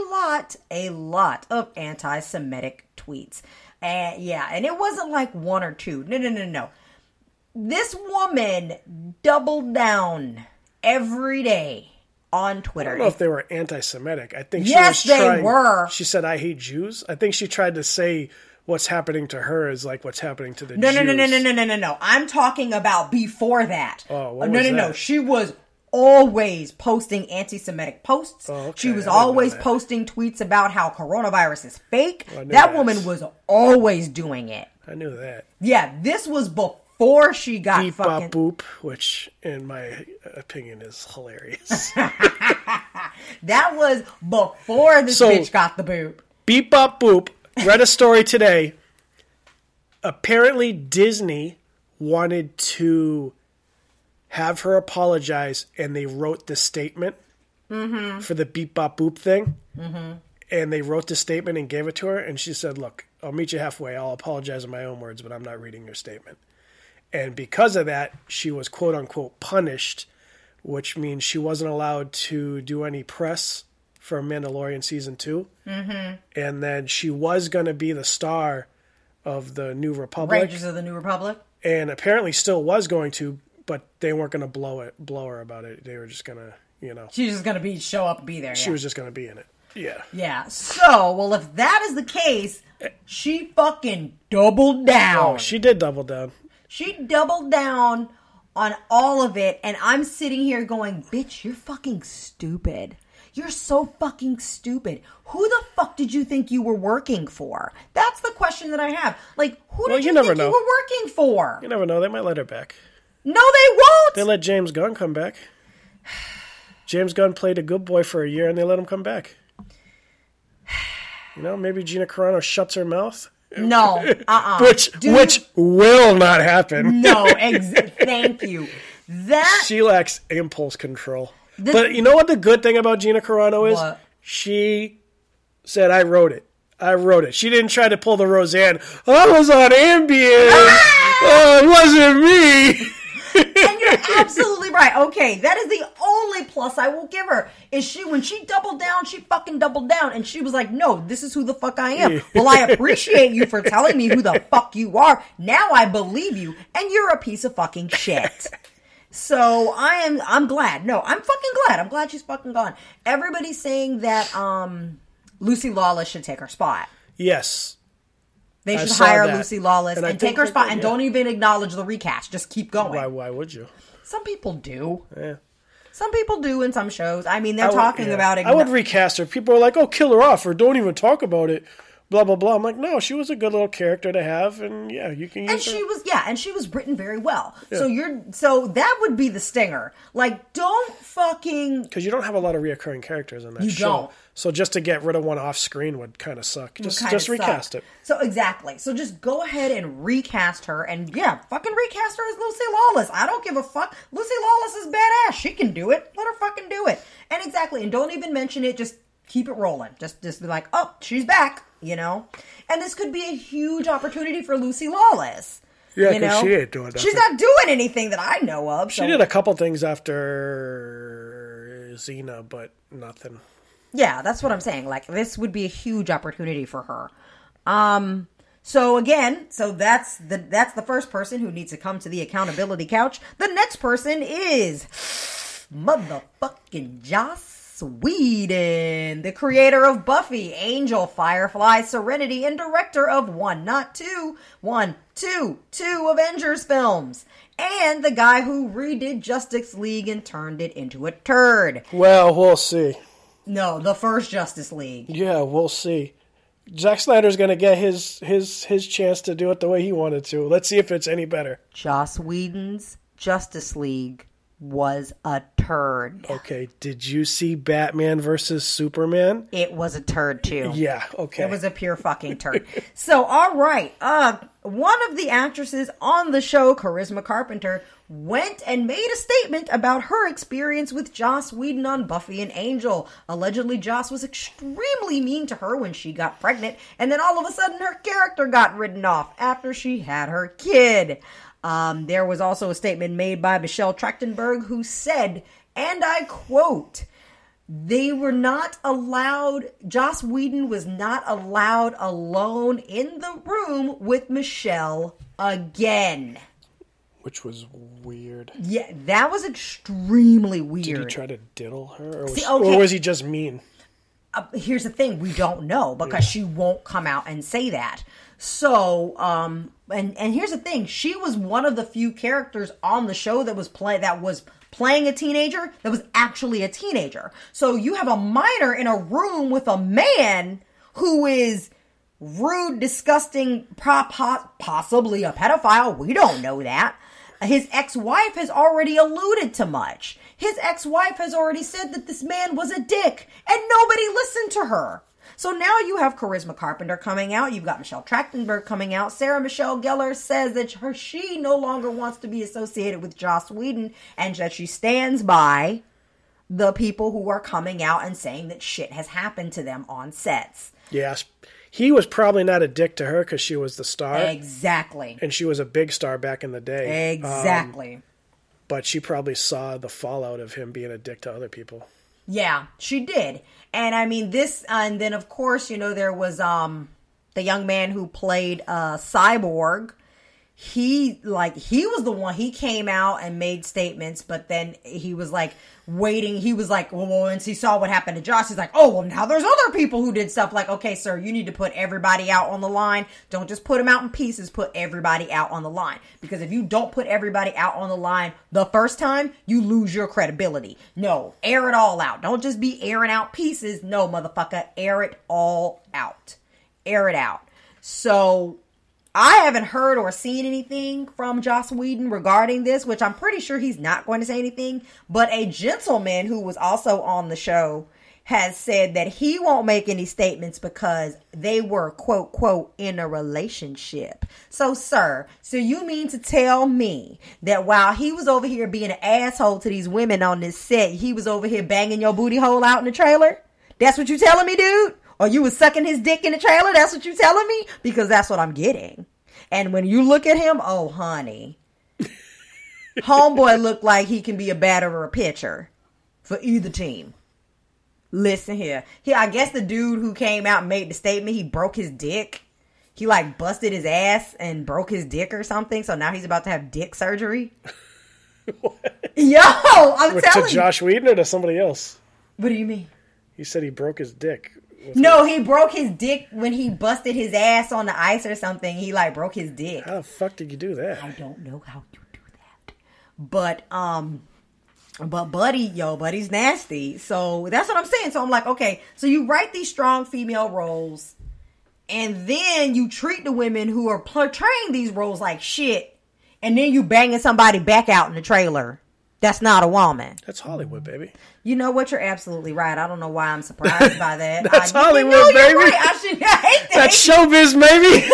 of anti-Semitic tweets. And it wasn't like one or two. No. This woman doubled down every day on Twitter. I don't know if they were anti-Semitic. I think they were. She said, I hate Jews. I think she tried to say what's happening to her is like what's happening to the Jews. No. I'm talking about before that. Oh, what was that? No. She was always posting anti-Semitic posts. Oh, okay. She was always posting tweets about how coronavirus is fake. That woman was always doing it. I knew that. Yeah, this was before she got Beep fucking... Bop Boop, which in my opinion is hilarious. That was before this bitch got the boop. Beep Bop Boop. Read a story today. Apparently Disney wanted to have her apologize, and they wrote the statement for the Beep Bop Boop thing. Mm-hmm. And they wrote the statement and gave it to her, and she said, look, I'll meet you halfway. I'll apologize in my own words, but I'm not reading your statement. And because of that, she was quote-unquote punished, which means she wasn't allowed to do any press for Mandalorian Season 2. Mm-hmm. And then she was going to be the star of the New Republic. Rangers of the New Republic. And apparently still was going to, but they weren't going to blow her about it. They were just going to, She was just going to show up and be there. She was just going to be in it. Yeah. Yeah. So, well, if that is the case, she fucking doubled down. Oh, she did double down. She doubled down on all of it, and I'm sitting here going, bitch, you're fucking stupid. You're so fucking stupid. Who the fuck did you think you were working for? That's the question that I have. Like, who did you think you were working for? You never know. They might let her back. No, they won't. They let James Gunn come back. James Gunn played a good boy for a year, and they let him come back. Maybe Gina Carano shuts her mouth. No, Which will not happen. No, thank you. She lacks impulse control. But you know what the good thing about Gina Carano is? What? She said, I wrote it. She didn't try to pull the Roseanne. I was on Ambien. Oh, it wasn't me. And you're absolutely right. Okay, that is the only plus I will give her. When she doubled down, she fucking doubled down. And she was like, no, this is who the fuck I am. Well, I appreciate you for telling me who the fuck you are. Now I believe you. And you're a piece of fucking shit. So I'm glad. No, I'm fucking glad. I'm glad she's fucking gone. Everybody's saying that Lucy Lawless should take her spot. Yes. They should hire Lucy Lawless and take her spot and don't even acknowledge the recast. Just keep going. Why would you? Some people do. Yeah. Some people do in some shows. I mean, they're talking about it. I would recast her. People are like, oh, kill her off or don't even talk about it. blah, blah, blah. I'm like, no, she was a good little character to have, and yeah, you can use And her. she was written very well. Yeah. So that would be the stinger. Like, don't fucking... Because you don't have a lot of reoccurring characters in that show. You don't. So just to get rid of one off screen would kind of suck. Just recast it. So exactly. So just go ahead and recast her, and fucking recast her as Lucy Lawless. I don't give a fuck. Lucy Lawless is badass. She can do it. Let her fucking do it. And exactly. And don't even mention it. Just keep it rolling. Just be like, oh, she's back. And this could be a huge opportunity for Lucy Lawless. Yeah, because she ain't doing nothing. She's not doing anything that I know of. She did a couple things after Xena, but nothing. Yeah, that's what I'm saying. Like, this would be a huge opportunity for her. So that's the first person who needs to come to the accountability couch. The next person is motherfucking Joss Whedon, the creator of Buffy, Angel, Firefly, Serenity, and director of two Avengers films. And the guy who redid Justice League and turned it into a turd. Well, we'll see. No, the first Justice League. Yeah, we'll see. Zack Snyder's going to get his chance to do it the way he wanted to. Let's see if it's any better. Joss Whedon's Justice League was a turd. Okay, did you see Batman versus Superman? It was a turd too. Yeah, okay. It was a pure fucking turd. So, all right. One of the actresses on the show, Charisma Carpenter, went and made a statement about her experience with Joss Whedon on Buffy and Angel. Allegedly, Joss was extremely mean to her when she got pregnant, and then all of a sudden her character got written off after she had her kid. There was also a statement made by Michelle Trachtenberg who said, and I quote, they were not allowed, Joss Whedon was not allowed alone in the room with Michelle again. Which was weird. Yeah, that was extremely weird. Did he try to diddle her? Or was he just mean? Here's the thing. We don't know because she won't come out and say that. So, and here's the thing. She was one of the few characters on the show that was playing a teenager that was actually a teenager. So you have a minor in a room with a man who is rude, disgusting, possibly a pedophile. We don't know that. His ex-wife has already alluded to much. His ex-wife has already said that this man was a dick, and nobody listened to her. So now you have Charisma Carpenter coming out. You've got Michelle Trachtenberg coming out. Sarah Michelle Gellar says that she no longer wants to be associated with Joss Whedon, and that she stands by the people who are coming out and saying that shit has happened to them on sets. Yes. He was probably not a dick to her because she was the star. Exactly. And she was a big star back in the day. Exactly. But she probably saw the fallout of him being a dick to other people. Yeah, she did. And I mean, and then of course, there was the young man who played Cyborg. He was the one, he came out and made statements, but then he was like waiting. He was like, well, once he saw what happened to Josh, he's like, oh, well, now there's other people who did stuff. Like, okay, sir, you need to put everybody out on the line. Don't just put them out in pieces, put everybody out on the line. Because if you don't put everybody out on the line the first time, you lose your credibility. No, air it all out. Don't just be airing out pieces. No, motherfucker, air it all out. Air it out. So I haven't heard or seen anything from Joss Whedon regarding this, which I'm pretty sure he's not going to say anything. But a gentleman who was also on the show has said that he won't make any statements because they were, quote, quote, in a relationship. So, sir, so you mean to tell me that while he was over here being an asshole to these women on this set, he was over here banging your booty hole out in the trailer? That's what you telling me, dude? Or you was sucking his dick in the trailer? That's what you telling me? Because that's what I'm getting. And when you look at him, oh, honey. Homeboy looked like he can be a batter or a pitcher for either team. Listen here. I guess the dude who came out and made the statement, he broke his dick. He like busted his ass and broke his dick or something. So now he's about to have dick surgery. What? Yo, I'm telling you. To Josh Whedon or to somebody else? What do you mean? He said he broke his dick. No, he broke his dick when he busted his ass on the ice or something. He like broke his dick. How the fuck did you do that? I don't know how you do that. But Buddy's nasty. So that's what I'm saying. So I'm like, okay, so you write these strong female roles and then you treat the women who are portraying these roles like shit, and then you banging somebody back out in the trailer. That's not a woman. That's Hollywood, baby. You know what? You're absolutely right. I don't know why I'm surprised by that. That's Hollywood, baby. You're right. I hate that. That's showbiz, baby.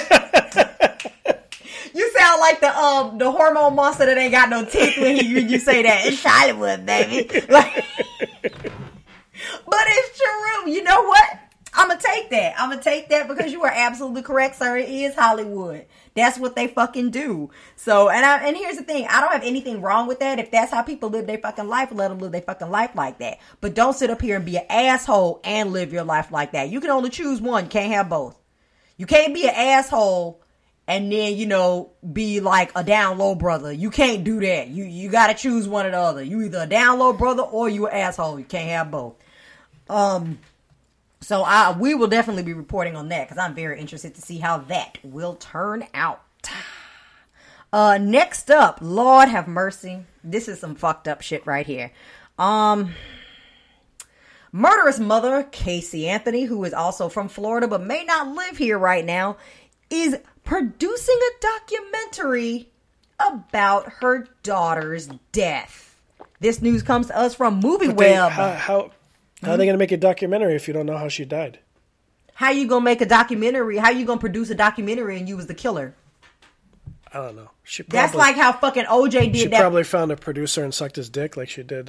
You sound like the hormone monster that ain't got no teeth when you say that. It's Hollywood, baby. Like, but it's true. You know what? I'm going to take that. I'm going to take that because you are absolutely correct, sir. It is Hollywood. That's what they fucking do. So, and here's the thing. I don't have anything wrong with that. If that's how people live their fucking life, let them live their fucking life like that. But don't sit up here and be an asshole and live your life like that. You can only choose one. You can't have both. You can't be an asshole and then, you know, be like a down low brother. You can't do that. You got to choose one or the other. You either a down low brother or you an asshole. You can't have both. So we will definitely be reporting on that because I'm very interested to see how that will turn out. Next up, Lord have mercy. This is some fucked up shit right here. Murderous mother, Casey Anthony, who is also from Florida but may not live here right now, is producing a documentary about her daughter's death. This news comes to us from MovieWeb. How are they going to make a documentary if you don't know how she died? How you going to make a documentary? How you going to produce a documentary and you was the killer? I don't know. That's like how fucking OJ did she that. She probably found a producer and sucked his dick like she did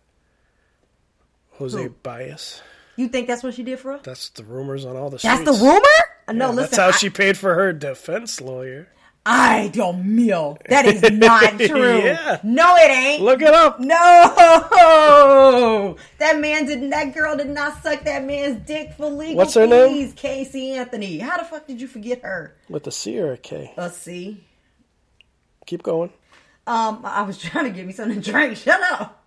Jose Baez. You think that's what she did for her? That's the rumors on all the streets. That's the rumor? No, yeah, listen. That's how she paid for her defense lawyer. Ay, Dios mío. That is not true. Yeah. No, it ain't. Look it up. No. That girl did not suck that man's dick for legal What's her fees. name? Casey Anthony. How the fuck did you forget her? With a C or a K? A C. Keep going. I was trying to give me something to drink. Shut up.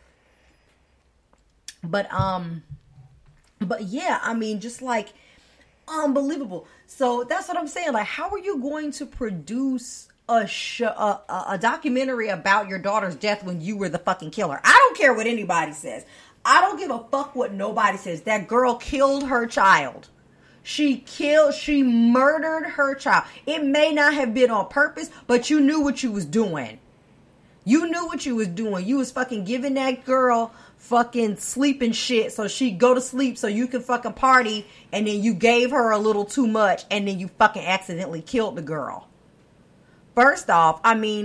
But yeah, I mean, just like unbelievable. So that's what I'm saying. Like, how are you going to produce a documentary about your daughter's death when you were the fucking killer? I don't care what anybody says. I don't give a fuck what nobody says. That girl killed her child. She murdered her child. It may not have been on purpose, but you knew what you was doing. You knew what you was doing. You was fucking giving that girl fucking sleeping shit so she'd go to sleep so you could fucking party, and then you gave her a little too much and then you fucking accidentally killed the girl. First off,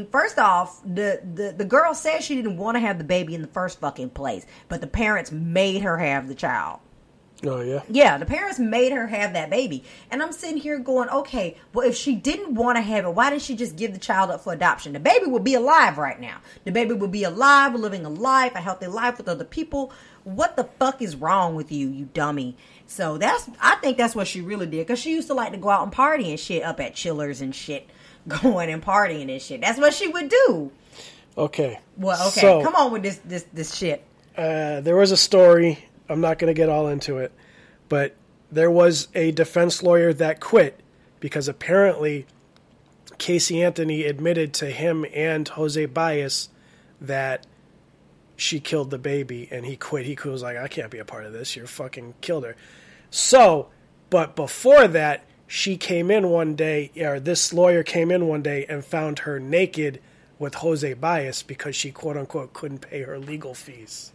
the girl said she didn't want to have the baby in the first fucking place, but the parents made her have the child. Oh, yeah? Yeah, the parents made her have that baby. And I'm sitting here going, okay, well, if she didn't want to have it, why didn't she just give the child up for adoption? The baby would be alive right now. The baby would be alive, living a life, a healthy life with other people. What the fuck is wrong with you, you dummy? So I think that's what she really did, because she used to like to go out and party and shit up at Chillers and shit, going and partying and shit. That's what she would do. Okay. Well, okay, so, come on with this shit. There was a story. I'm not going to get all into it, but there was a defense lawyer that quit because apparently Casey Anthony admitted to him and Jose Baez that she killed the baby, and he quit. He was like, I can't be a part of this. You fucking killed her. So, but before that, she came in one day, or this lawyer came in one day and found her naked with Jose Baez because she, quote unquote, couldn't pay her legal fees.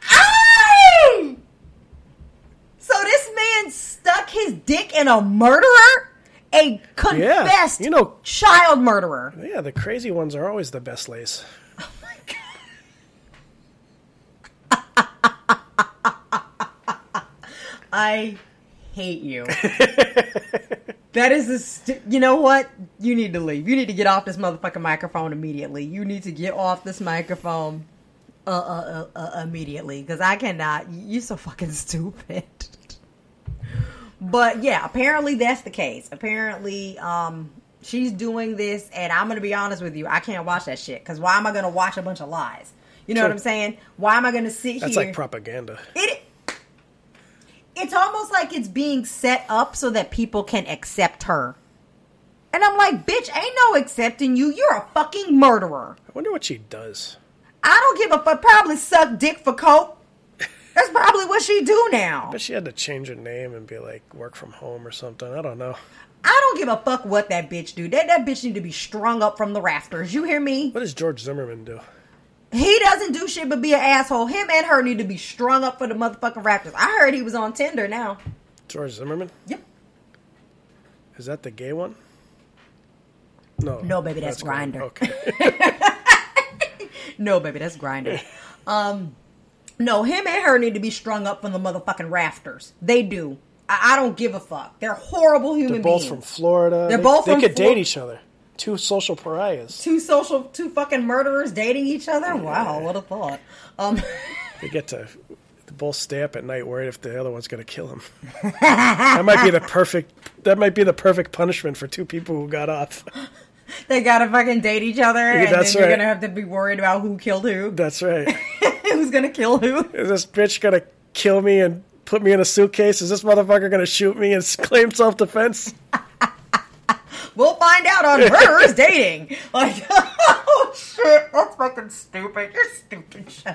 So this man stuck his dick in a murderer? A confessed child murderer. Yeah, the crazy ones are always the best lace. Oh my God. I hate you. That is you know what? You need to leave. You need to get off this motherfucking microphone immediately. You need to get off this microphone immediately, because I cannot. You're so fucking stupid. But yeah, apparently that's the case. Apparently, she's doing this, and I'm gonna be honest with you, I can't watch that shit, because why am I gonna watch a bunch of lies? You know what I'm saying? Why am I gonna sit here? That's like propaganda. It's almost like it's being set up so that people can accept her. And I'm like, bitch, ain't no accepting you. You're a fucking murderer. I wonder what she does. I don't give a fuck. Probably suck dick for coke. That's probably what she do now. But she had to change her name and be like, work from home or something. I don't know. I don't give a fuck what that bitch do. That bitch need to be strung up from the rafters. You hear me? What does George Zimmerman do? He doesn't do shit but be an asshole. Him and her need to be strung up for the motherfucking rafters. I heard he was on Tinder now. George Zimmerman? Yep. Is that the gay one? No, baby, that's Grindr. Okay. No, baby, that's Grindr. No, him and her need to be strung up from the motherfucking rafters. They do. I don't give a fuck. They're horrible human They're both beings. from Florida. They could date each other. Two social pariahs. Two fucking murderers dating each other? Wow, what a thought. They get to both stay up at night worried if the other one's going to kill him. That might be the perfect punishment for two people who got off. They gotta fucking date each other, and that's then you're right. gonna have to be worried about who killed who. That's right. Who's gonna kill who? Is this bitch going to kill me and put me in a suitcase? Is this motherfucker going to shoot me and claim self-defense? We'll find out on Murderers Dating. Like, oh shit, that's fucking stupid. You're stupid. Shut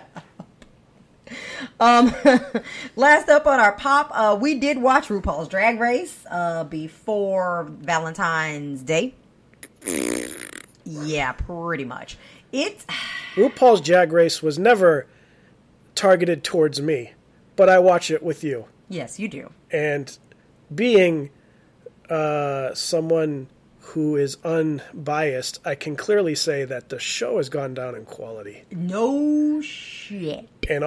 up. Last up on our pop, we did watch RuPaul's Drag Race before Valentine's Day. Yeah, pretty much. RuPaul's Drag Race was never targeted towards me, but I watch it with you. Yes, you do. And being someone who is unbiased, I can clearly say that the show has gone down in quality. No shit. And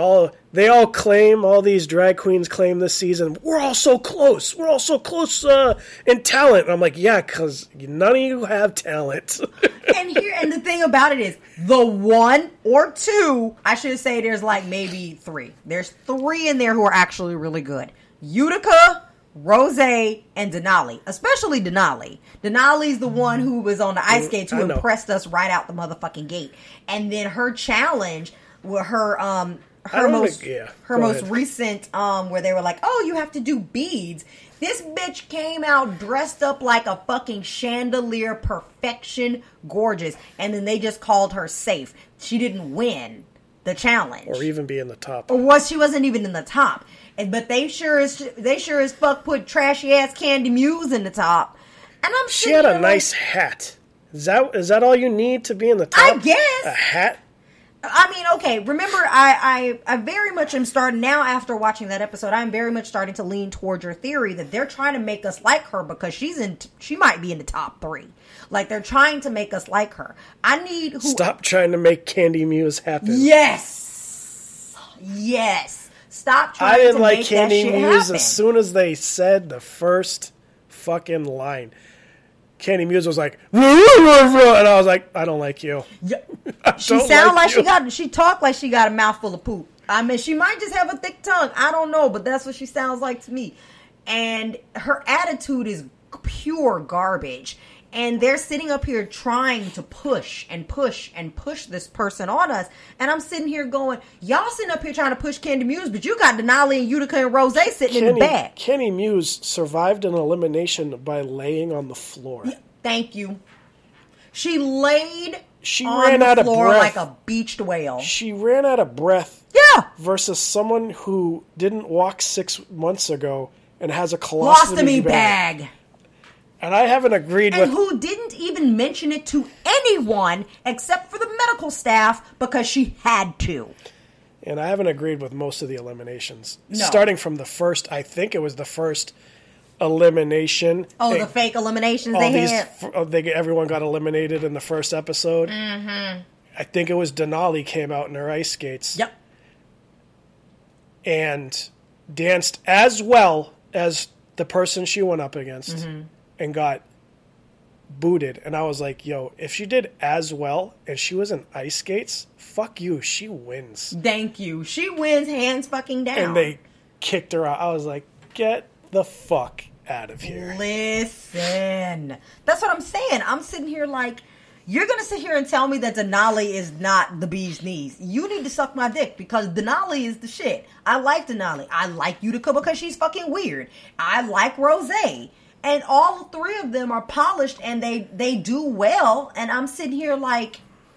all these drag queens claim this season, we're all so close. We're all so close in talent. And I'm like, yeah, because none of you have talent. And the thing about it is, the one or two, I should say there's like maybe three. There's three in there who are actually really good. Utica, Rose, and Denali. Especially Denali. Denali's the one who was on the ice skates who impressed us right out the motherfucking gate. And then her challenge with her most recent where they were like, oh, you have to do beads. This bitch came out dressed up like a fucking chandelier, perfection, gorgeous, and then they just called her safe. She didn't win the challenge, or even be in the top. She wasn't even in the top. But they sure as fuck put trashy ass Candy Muse in the top. And she had a nice hat. Is that all you need to be in the top? I guess a hat. I mean, okay, remember, I very much am starting, now after watching that episode, I'm very much starting to lean towards your theory that they're trying to make us like her because she might be in the top 3. Like, they're trying to make us like her. Stop trying to make Candy Muse happen. Yes! Stop trying to make that shit happen. I didn't like Candy Muse as soon as they said the first fucking line. Candy Muse was like, and I was like, I don't like you. Yeah. She talked like she got a mouthful of poop. I mean, she might just have a thick tongue. I don't know, but that's what she sounds like to me. And her attitude is pure garbage. And they're sitting up here trying to push this person on us. And I'm sitting here going, y'all sitting up here trying to push Candy Muse, but you got Denali and Utica and Rose sitting in the back. Candy Muse survived an elimination by laying on the floor. Yeah, thank you. She laid ran out of breath like a beached whale. She ran out of breath. Yeah. Versus someone who didn't walk 6 months ago and has a colostomy bag. And I haven't agreed with... And who didn't even mention it to anyone except for the medical staff because she had to. And I haven't agreed with most of the eliminations. No. Starting from the first, I think it was the first elimination. Oh, the fake eliminations they had? Everyone got eliminated in the first episode. Mm-hmm. I think it was Denali came out in her ice skates. Yep. And danced as well as the person she went up against. Mm-hmm. And got booted. And I was like, yo, if she did as well and she was in ice skates, fuck you. She wins. Thank you. She wins hands fucking down. And they kicked her out. I was like, get the fuck out of here. Listen. That's what I'm saying. I'm sitting here like, you're going to sit here and tell me that Denali is not the bee's knees. You need to suck my dick because Denali is the shit. I like Denali. I like Utica because she's fucking weird. I like Rose. And all 3 of them are polished and they do well. And I'm sitting here like,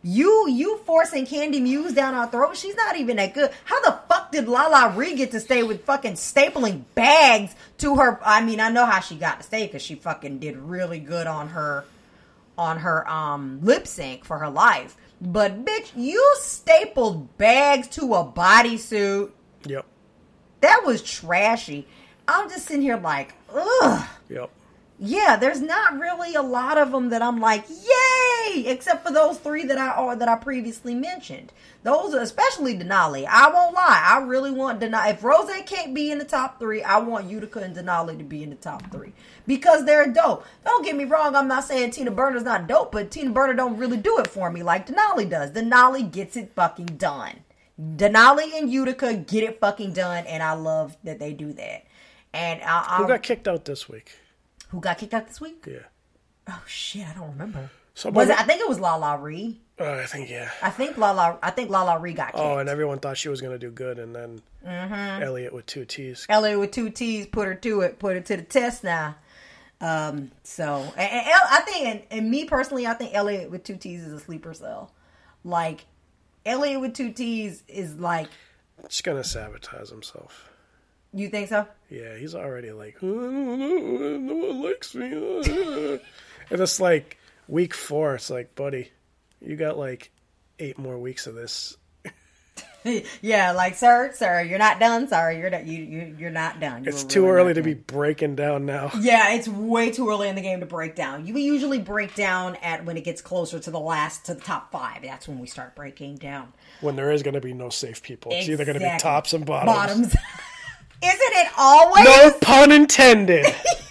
You forcing Candy Muse down our throat. She's not even that good. How the fuck did Lala Ree get to stay with fucking stapling bags to her? I mean, I know how she got to stay because she fucking did really good on her lip sync for her life. But bitch, you stapled bags to a bodysuit. Yep. That was trashy. I'm just sitting here like, ugh. Yep. Yeah, there's not really a lot of them that I'm like, yay! Except for those 3 that I previously mentioned. Those are especially Denali. I won't lie. I really want Denali. If Rose can't be in the top 3, I want Utica and Denali to be in the top 3. Because they're dope. Don't get me wrong, I'm not saying Tina Burner's not dope, but Tina Burner don't really do it for me like Denali does. Denali gets it fucking done. Denali and Utica get it fucking done, and I love that they do that. And who got kicked out this week? Who got kicked out this week? Yeah. Oh shit, I don't remember. I think it was Lala Ree. I think yeah. I think Lala Ree got kicked. Oh, and everyone thought she was gonna do good, and then Elliot with 2 T's. Elliot with 2 T's put her to the test now. So I think, and me personally, I think Elliot with 2 T's is a sleeper cell. Like Elliot with 2 T's is like just gonna sabotage himself. You think so? Yeah, he's already like, oh, no one likes me. And it's like week 4. It's like, buddy, you got like 8 more weeks of this. Yeah, like, sir, you're not done. Sorry, you're not done. It's too early to be breaking down now. Yeah, it's way too early in the game to break down. You usually break down at when it gets closer to the top 5. That's when we start breaking down. When there is going to be no safe people. It's either going to be tops and bottoms. Isn't it always? No pun intended.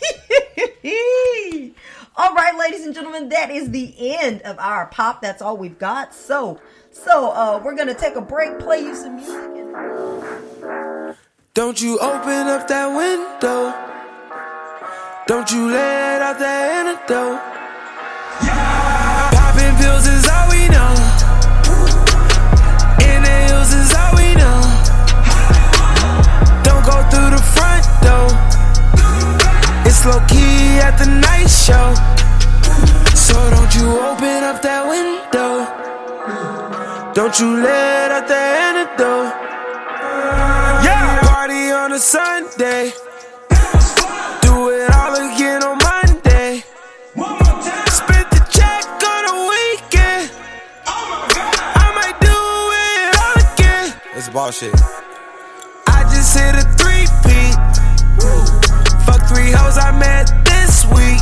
All right, ladies and gentlemen, that is the end of our pop. That's all we've got. So we're going to take a break, play you some music. Don't you open up that window. Don't you let out that antidote. Popping pills is all we know. In the hills is all we know. Don't go through the front door. It's low key at the night show. So don't you open up that window. Don't you let out the antidote. Yeah, party on a Sunday. Do it all again on Monday. Spent the check on a weekend. I might do it all again. It's bullshit. I just hit a 3-peat. Fuck 3 hoes I met this week.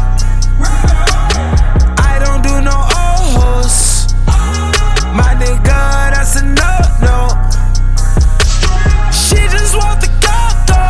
I don't do no old hoes. My nigga, that's a no-no. She just want the coco.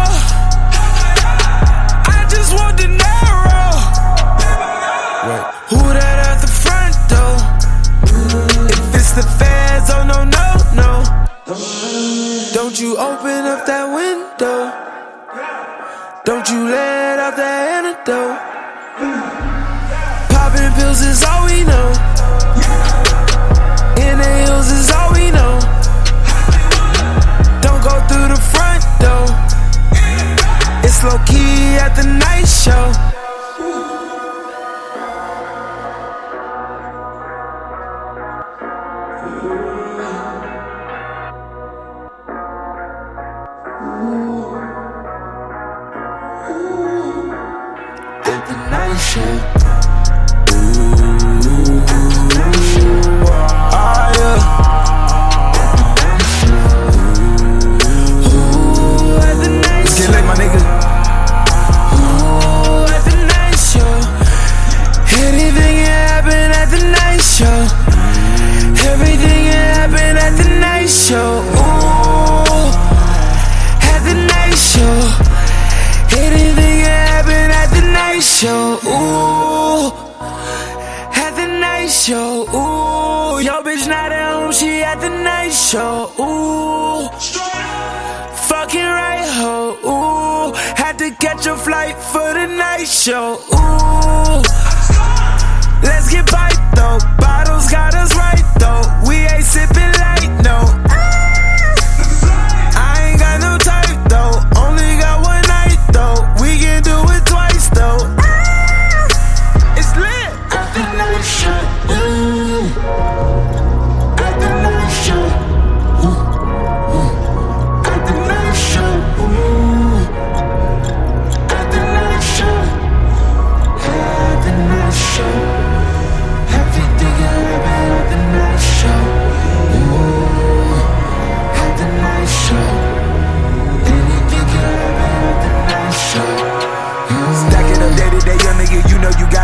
I just want the narrow. Wait. Who that at the front door? If it's the feds, oh no, no, no. Don't you open up that window. Don't you let out the antidote. Popping pills is all we know. In the hills is all we know. Don't go through the front door. It's low key at the night show. At the night show. Show, ooh, fucking right, ho, ooh, had to catch a flight for the night show, ooh, let's get piped though, bottles got us right though, we ain't sipping light, no, I ain't got no type though, only got one night though, we can do it twice though, it's lit, at the night show, ooh.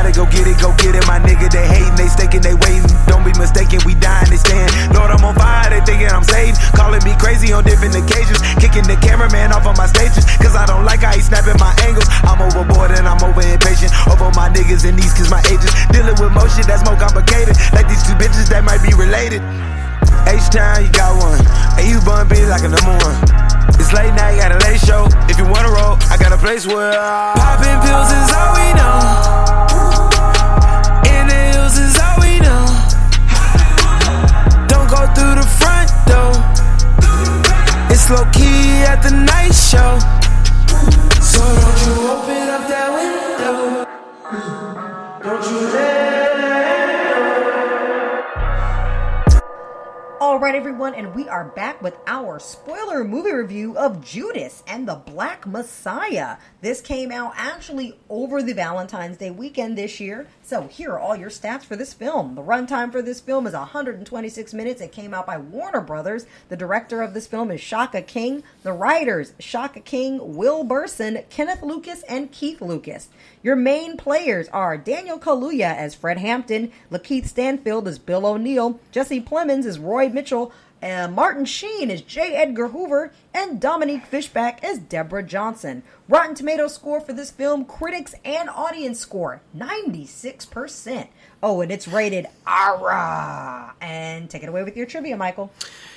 about it, go get it, my nigga. They hating, they staking, they waiting. Don't be mistaken, we dying, they stand. Lord, I'm on fire, they thinking I'm saved. Calling me crazy on different occasions. Kicking the cameraman off of my stages, cause I don't like how he snapping my angles. I'm overboard and I'm over impatient. Over my niggas and these cause my agents. Dealing with more shit that's more complicated. Like these two bitches that might be related. H-Town, you got one. And you bun be like a number one. It's late now, you got a late show. If you wanna roll, I got a place where popping pills is all we know. In the hills is all we know. Don't go through the front door. It's low key at the night show. So don't you open up that window. Don't you let. Alright everyone, and we are back with our spoiler movie review of Judas and the Black Messiah. This came out actually over the Valentine's Day weekend this year, so here are all your stats for this film. The runtime for this film is 126 minutes. It came out by Warner Brothers. The director of this film is Shaka King. The writers, Shaka King, Will Burson, Kenneth Lucas, and Keith Lucas. Your main players are Daniel Kaluuya as Fred Hampton, Lakeith Stanfield as Bill O'Neill, Jesse Plemons as Roy Mitchell, Martin Sheen as J. Edgar Hoover, and Dominique Fishback as Deborah Johnson. Rotten Tomatoes score for this film, critics and audience score, 96%. Oh, and it's rated R. And take it away with your trivia, Michael.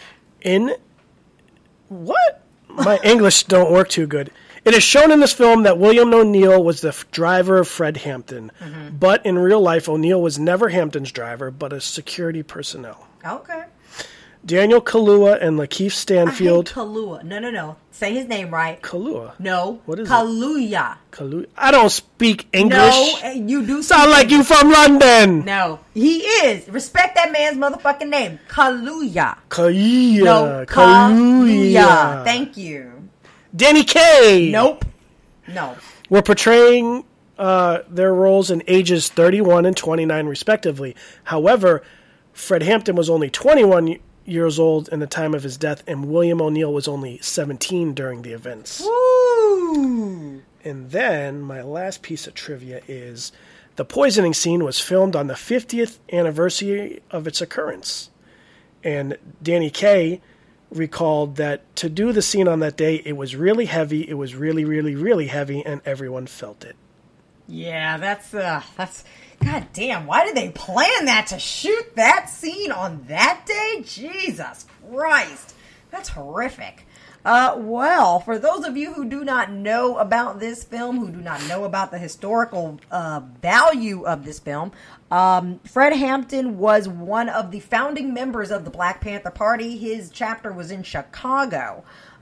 What? My English don't work too good. It is shown in this film that William O'Neill was the driver of Fred Hampton. Mm-hmm. But in real life, O'Neill was never Hampton's driver, but a security personnel. Okay. Daniel Kaluuya and Lakeith Stanfield. I hate Kaluuya. No. Say his name right. Kaluuya. No. What is Kaluuya. it? Kaluuya. I don't speak English. No, you do. Sound like you from London. No, he is. Respect that man's motherfucking name. Kaluuya. Kaluuya. No, Kaluuya. Thank you. Danny Kaye. Nope. No. We're portraying their roles in ages 31 and 29 respectively. However, Fred Hampton was only 21 years old in the time of his death, and William O'Neill was only 17 during the events. Woo! And then my last piece of trivia is the poisoning scene was filmed on the 50th anniversary of its occurrence. And Danny Kaye recalled that to do the scene on that day, it was really heavy. It was really, really, really heavy, and everyone felt it. Yeah, that's God damn, why did they plan that to shoot that scene on that day? Jesus Christ. That's horrific. Well, for those of you who do not know about this film, who do not know about the historical value of this film, Fred Hampton was one of the founding members of the Black Panther Party. His chapter was in Chicago.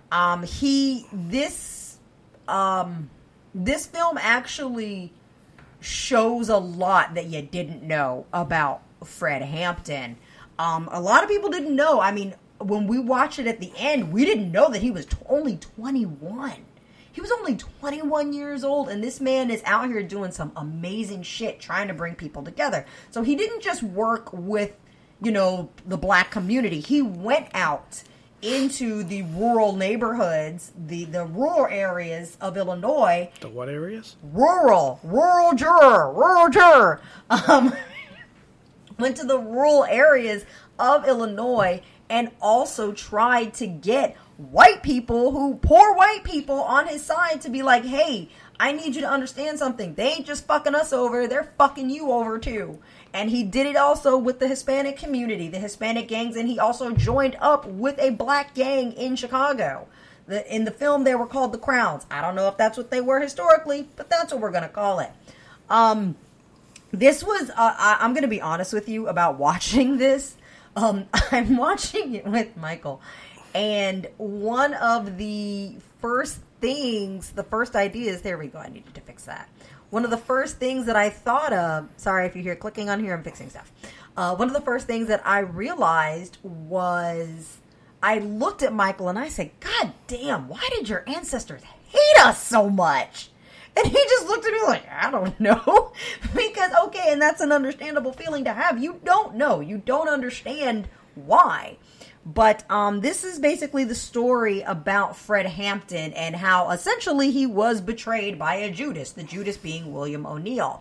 This film actually shows a lot that you didn't know about Fred Hampton. A lot of people didn't know. I mean, when we watched it at the end, we didn't know that he was only 21. He was only 21 years old, and this man is out here doing some amazing shit, trying to bring people together. So he didn't just work with, the black community. He went out into the rural neighborhoods, the rural areas of Illinois. The what areas? Rural juror. Went to the rural areas of Illinois and also tried to get poor white people on his side to be like, hey, I need you to understand something. They ain't just fucking us over, they're fucking you over too. And he did it also with the Hispanic community, the Hispanic gangs, and he also joined up with a black gang in Chicago. In the film, they were called the Crowns. I don't know if that's what they were historically, but that's what we're going to call it. This was, I'm going to be honest with you about watching this. I'm watching it with Michael, and one of the first ideas, there we go, I needed to fix that. One of the first things that I thought of, sorry if you hear clicking on here, I'm fixing stuff. One of the first things that I realized was, I looked at Michael and I said, God damn, why did your ancestors hate us so much? And he just looked at me like, I don't know. Because, okay, and that's an understandable feeling to have. You don't know. You don't understand why. But this is basically the story about Fred Hampton and how essentially he was betrayed by a Judas, the Judas being William O'Neill.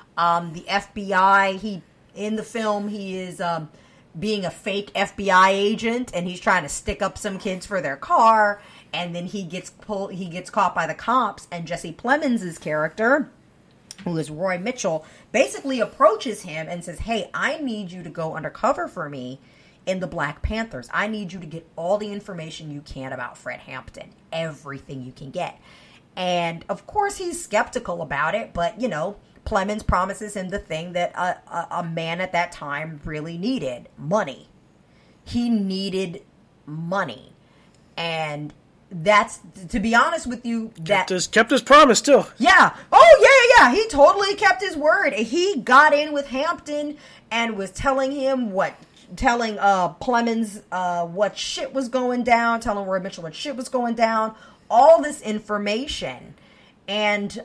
The FBI, in the film, he is being a fake FBI agent, and he's trying to stick up some kids for their car, and then he gets caught by the cops, and Jesse Plemons' character, who is Roy Mitchell, basically approaches him and says, hey, I need you to go undercover for me in the Black Panthers. I need you to get all the information you can about Fred Hampton. Everything you can get. And, of course, he's skeptical about it, but, you know, Plemons promises him the thing that a man at that time really needed. Money. He needed money. And that's, to be honest with you, kept his promise too. Yeah. Oh, yeah. He totally kept his word. He got in with Hampton and was telling Plemons what shit was going down, telling Roy Mitchell what shit was going down, all this information. And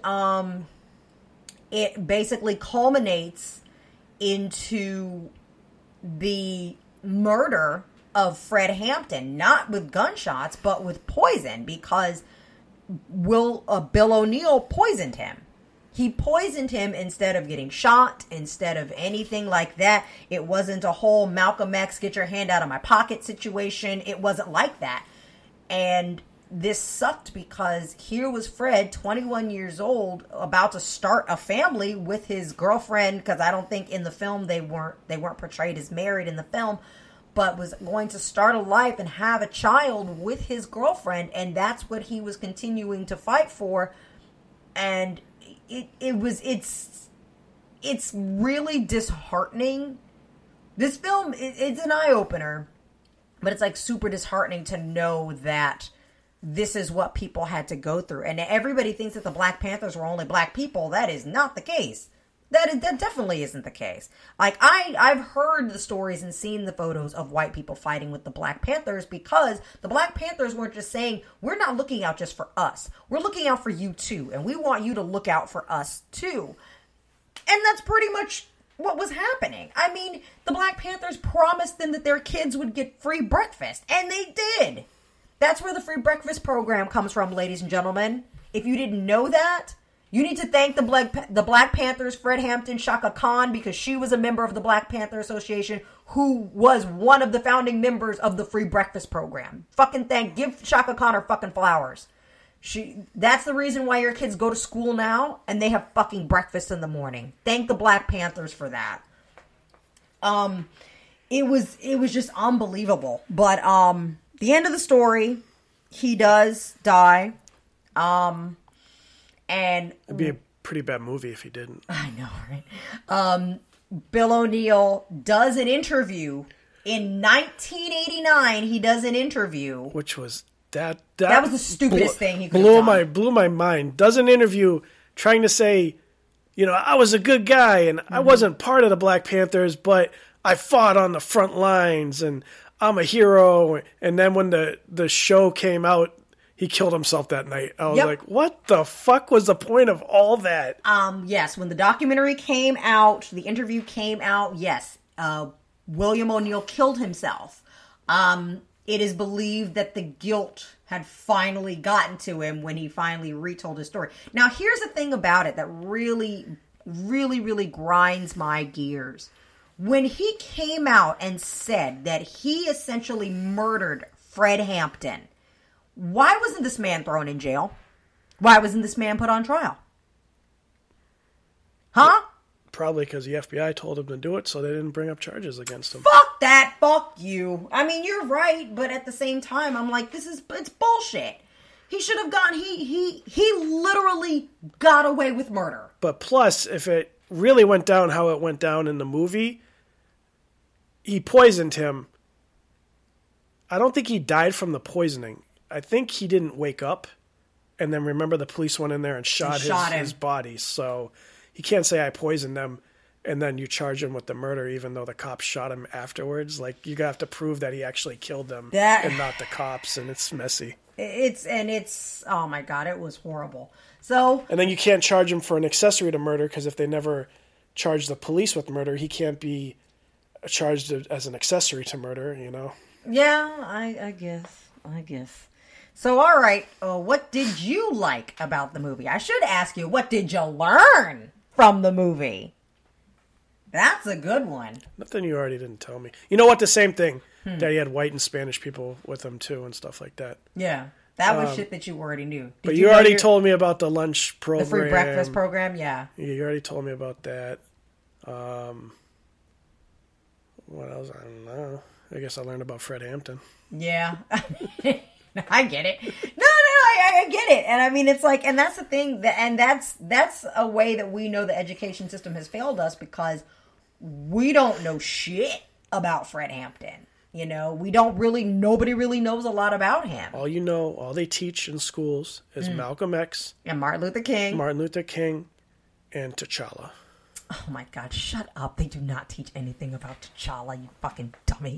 it basically culminates into the murder of Fred Hampton, not with gunshots, but with poison, because Bill O'Neill poisoned him. He poisoned him instead of getting shot, instead of anything like that. It wasn't a whole Malcolm X, get your hand out of my pocket situation. It wasn't like that. And this sucked because here was Fred, 21 years old, about to start a family with his girlfriend, because I don't think in the film they weren't portrayed as married in the film, but was going to start a life and have a child with his girlfriend, and that's what he was continuing to fight for. And it's really disheartening. This film, it's an eye-opener, but it's like super disheartening to know that this is what people had to go through. And everybody thinks that the Black Panthers were only black people. That is not the case. That definitely isn't the case. Like, I've heard the stories and seen the photos of white people fighting with the Black Panthers, because the Black Panthers weren't just saying, we're not looking out just for us. We're looking out for you too. And we want you to look out for us too. And that's pretty much what was happening. I mean, the Black Panthers promised them that their kids would get free breakfast. And they did. That's where the free breakfast program comes from, ladies and gentlemen. If you didn't know that, you need to thank the Black Panthers, Fred Hampton, Shaka Khan, because she was a member of the Black Panther Association, who was one of the founding members of the free breakfast program. Give Shaka Khan her fucking flowers. That's the reason why your kids go to school now and they have fucking breakfast in the morning. Thank the Black Panthers for that. It was just unbelievable. But the end of the story, he does die. And it'd be a pretty bad movie if he didn't. I know, right? Bill O'Neill does an interview in 1989. He does an interview, which was that was the stupidest thing he could have done. Blew my mind. Does an interview trying to say, you know, I was a good guy and I wasn't part of the Black Panthers, but I fought on the front lines and I'm a hero. And then when the show came out, he killed himself that night. I was like, what the fuck was the point of all that? Yes, when the documentary came out, the interview came out, yes, William O'Neill killed himself. It is believed that the guilt had finally gotten to him when he finally retold his story. Now, here's the thing about it that really, really, really grinds my gears. When he came out and said that he essentially murdered Fred Hampton, why wasn't this man thrown in jail? Why wasn't this man put on trial? Huh? Probably because the FBI told him to do it, so they didn't bring up charges against him. Fuck that. Fuck you. I mean, you're right, but at the same time, I'm like, it's bullshit. He should have gone, he literally got away with murder. But plus, if it really went down how it went down in the movie, he poisoned him. I don't think he died from the poisoning. I think he didn't wake up, and then remember the police went in there and shot his body. So he can't say I poisoned them, and then you charge him with the murder, even though the cops shot him afterwards. Like, you have to prove that he actually killed them and not the cops, and it's messy. It's oh my God, it was horrible. So, and then you can't charge him for an accessory to murder, because if they never charge the police with murder, he can't be charged as an accessory to murder, you know? Yeah, I guess. So, all right, what did you like about the movie? I should ask you, what did you learn from the movie? That's a good one. Nothing you already didn't tell me. You know what? The same thing. That he had white and Spanish people with him too, and stuff like that. Yeah, that was shit that you already knew. But you already told me about the lunch program, the free breakfast program. Yeah, you already told me about that. What else? I don't know. I guess I learned about Fred Hampton. Yeah, I get it. No, I get it. And I mean, it's like, and that's the thing, and that's a way that we know the education system has failed us, because we don't know shit about Fred Hampton. You know, nobody really knows a lot about him. All they teach in schools is Malcolm X. And Martin Luther King. And T'Challa. Oh my God, shut up. They do not teach anything about T'Challa, you fucking dummy.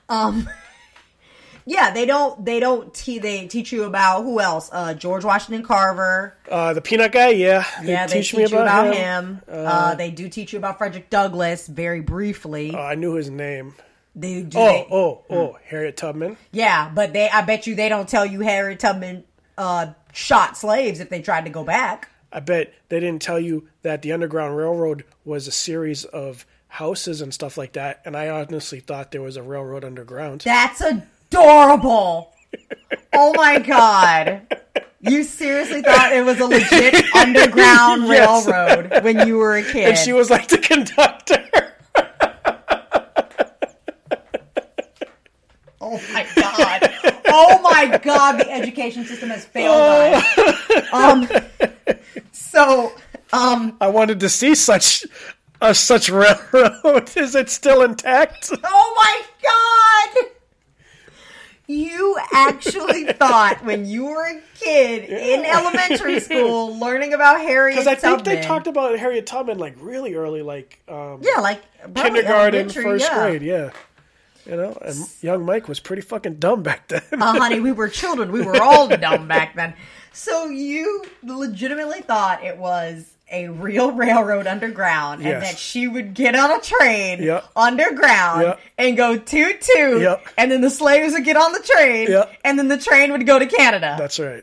Yeah, they teach you about who else? George Washington Carver. The peanut guy, yeah. Yeah, they teach you about him. They do teach you about Frederick Douglass very briefly. I knew his name. They do. Harriet Tubman. Yeah, but I bet you they don't tell you Harriet Tubman shot slaves if they tried to go back. I bet they didn't tell you that the Underground Railroad was a series of houses and stuff like that, and I honestly thought there was a railroad underground. That's adorable. Oh my God. You seriously thought it was a legit underground railroad when you were a kid? And she was like the conductor. Oh my God. Oh my God, the education system has failed us. I wanted to see such railroad. Is it still intact? Oh my God. You actually thought when you were a kid in elementary school learning about Harriet Tubman. Because I think they talked about Harriet Tubman like really early, like kindergarten, first grade, yeah. You know, and young Mike was pretty fucking dumb back then. Honey, we were children. We were all dumb back then. So you legitimately thought it was a real railroad underground, and that she would get on a train underground and go toot-toot, and then the slaves would get on the train, and then the train would go to Canada. That's right.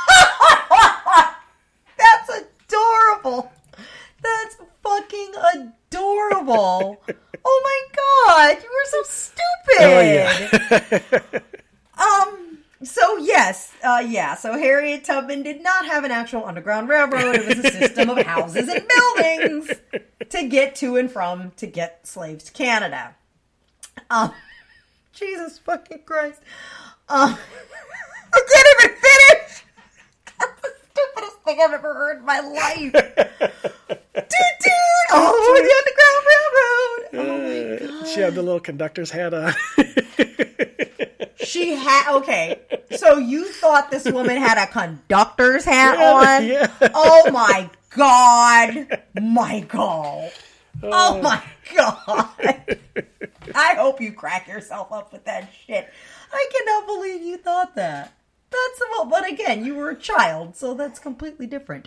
That's adorable. That's fucking adorable. Oh my God, you were so stupid. So yes, so Harriet Tubman did not have an actual underground railroad. It was a system of houses and buildings to get to and from, to get slaves to Canada. Jesus fucking Christ. I can't even finish. That's the stupidest thing I've ever heard in my life. Dude, all over the Underground Railroad. Oh my God. She had the little conductor's hat on. She had, okay, so you thought this woman had a conductor's hat on? Yeah. Oh my God. Michael. Oh my God. I hope you crack yourself up with that shit. I cannot believe you thought that. But again, you were a child, so that's completely different.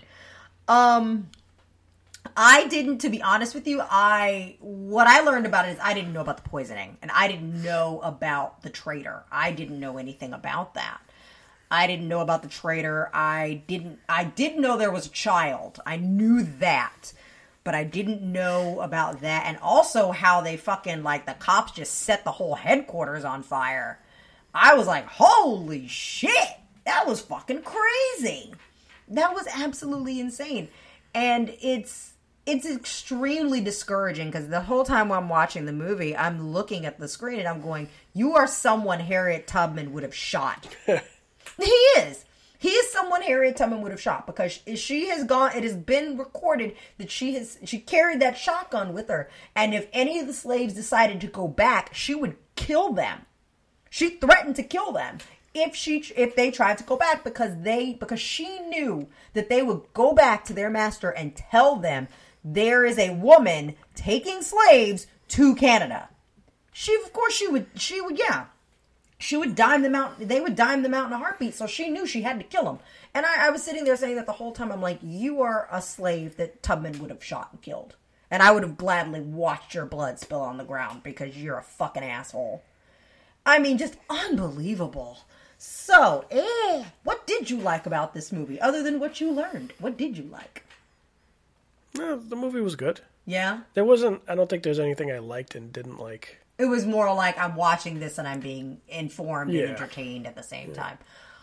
I didn't, to be honest with you, what I learned about it is I didn't know about the poisoning, and I didn't know about the traitor. I didn't know anything about that. I didn't know about the traitor. I did know there was a child. I knew that, but I didn't know about that, and also how they fucking, like, the cops just set the whole headquarters on fire. I was like, holy shit, that was fucking crazy. That was absolutely insane. And it's extremely discouraging, because the whole time while I'm watching the movie, I'm looking at the screen and I'm going, you are someone Harriet Tubman would have shot. He is. He is someone Harriet Tubman would have shot, because she has gone, it has been recorded that she carried that shotgun with her. And if any of the slaves decided to go back, she would kill them. She threatened to kill them if they tried to go back, because she knew that they would go back to their master and tell them there is a woman taking slaves to Canada. She would dime them out. They would dime them out in a heartbeat. So she knew she had to kill them. And I was sitting there saying that the whole time. I'm like, you are a slave that Tubman would have shot and killed. And I would have gladly watched your blood spill on the ground, because you're a fucking asshole. I mean, just unbelievable. So, what did you like about this movie, other than what you learned? What did you like? No, the movie was good. Yeah? There wasn't, I don't think there's anything I liked and didn't like. It was more like I'm watching this and I'm being informed and Yeah. entertained at the same time.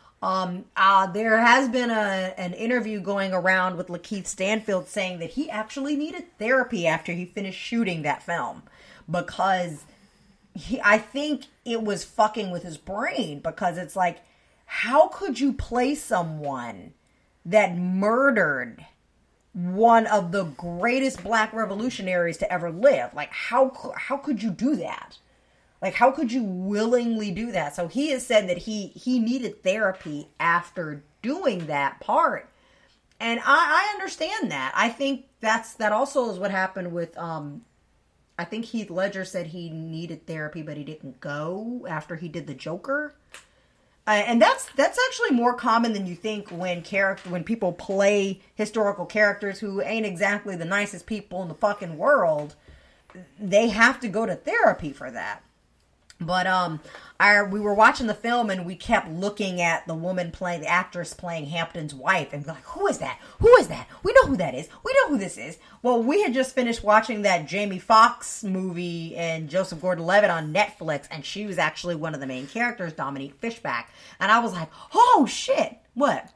There has been an interview going around with Lakeith Stanfield saying that he actually needed therapy after he finished shooting that film because I think it was fucking with his brain, because it's like, how could you play someone that murdered one of the greatest black revolutionaries to ever live? Like, how could you do that? Like, how could you willingly do that? So he has said that he needed therapy after doing that part. And I understand that. I think that also is what happened with, I think Heath Ledger said he needed therapy, but he didn't go after he did the Joker. And that's actually more common than you think when people play historical characters who ain't exactly the nicest people in the fucking world. They have to go to therapy for that. But we were watching the film and we kept looking at the actress playing Hampton's wife, and like, who is that? Who is that? We know who that is. We know who this is. Well, we had just finished watching that Jamie Foxx movie and Joseph Gordon-Levitt on Netflix, and she was actually one of the main characters, Dominique Fishback. And I was like, oh shit, what?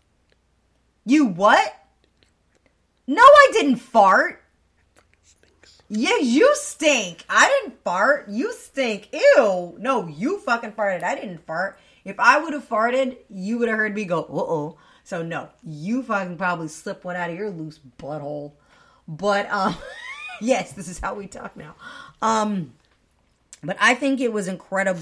You what? No, I didn't fart. Yeah, you stink. I didn't fart. You stink. Ew. No, you fucking farted. I didn't fart. If I would have farted, you would have heard me go, uh-oh. So no, you fucking probably slipped one out of your loose butthole. But, yes, this is how we talk now. But I think it was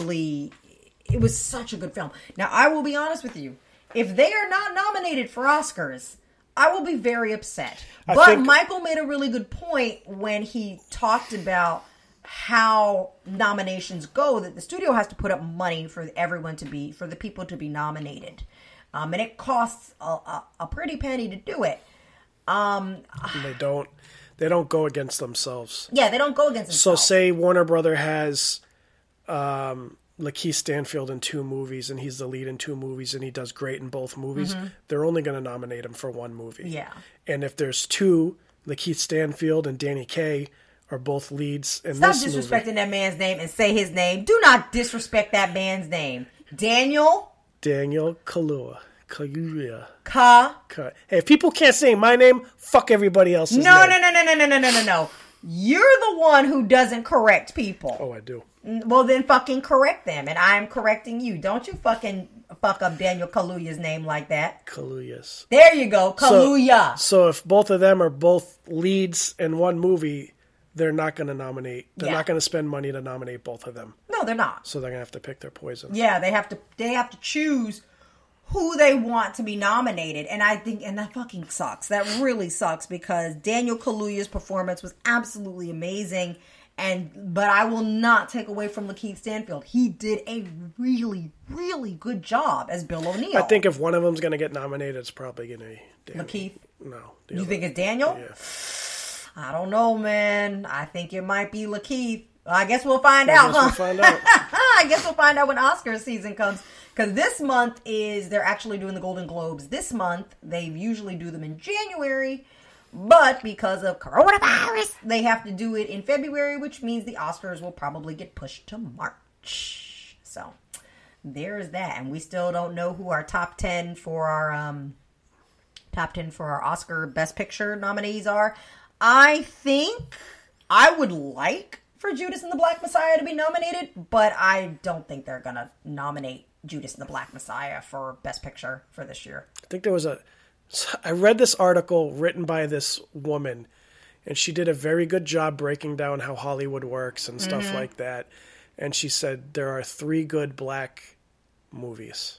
it was such a good film. Now, I will be honest with you. If they are not nominated for Oscars, I will be very upset. But Michael made a really good point when he talked about how nominations go, that the studio has to put up money for the people to be nominated. And it costs a pretty penny to do it. They don't go against themselves. Yeah, they don't go against themselves. So say Warner Brother has Lakeith Stanfield in 2 movies, and he's the lead in 2 movies, and he does great in both movies. Mm-hmm. They're only going to nominate him for 1 movie. Yeah. And if there's 2, Lakeith Stanfield and Danny Kaye are both leads in this movie. Stop disrespecting that man's name and say his name. Do not disrespect that man's name. Daniel Kaluuya. Hey, if people can't say my name, fuck everybody else's name. No. You're the one who doesn't correct people. Oh, I do. Well, then fucking correct them, and I'm correcting you. Don't you fucking fuck up Daniel Kaluuya's name like that. Kaluuya's. There you go, Kaluuya. So if both of them are both leads in 1 movie, they're not going to nominate. They're not going to spend money to nominate both of them. No, they're not. So they're going to have to pick their poison. Yeah, they have to choose who they want to be nominated, and that fucking sucks. That really sucks, because Daniel Kaluuya's performance was absolutely amazing. But I will not take away from Lakeith Stanfield. He did a really, really good job as Bill O'Neill. I think if one of them's going to get nominated, it's probably going to be Daniel. Lakeith? No. You think it's Daniel? Yeah. I don't know, man. I think it might be Lakeith. I guess we'll find out, huh? I guess we'll find out when Oscar season comes. Because this month they're actually doing the Golden Globes this month. They usually do them in January. But because of coronavirus, they have to do it in February, which means the Oscars will probably get pushed to March. So there's that. And we still don't know who our top 10 for our Oscar Best Picture nominees are. I think I would like for Judas and the Black Messiah to be nominated, but I don't think they're going to nominate Judas and the Black Messiah for Best Picture for this year. I think I read this article written by this woman, and she did a very good job breaking down how Hollywood works and stuff like that. And she said there are 3 good black movies.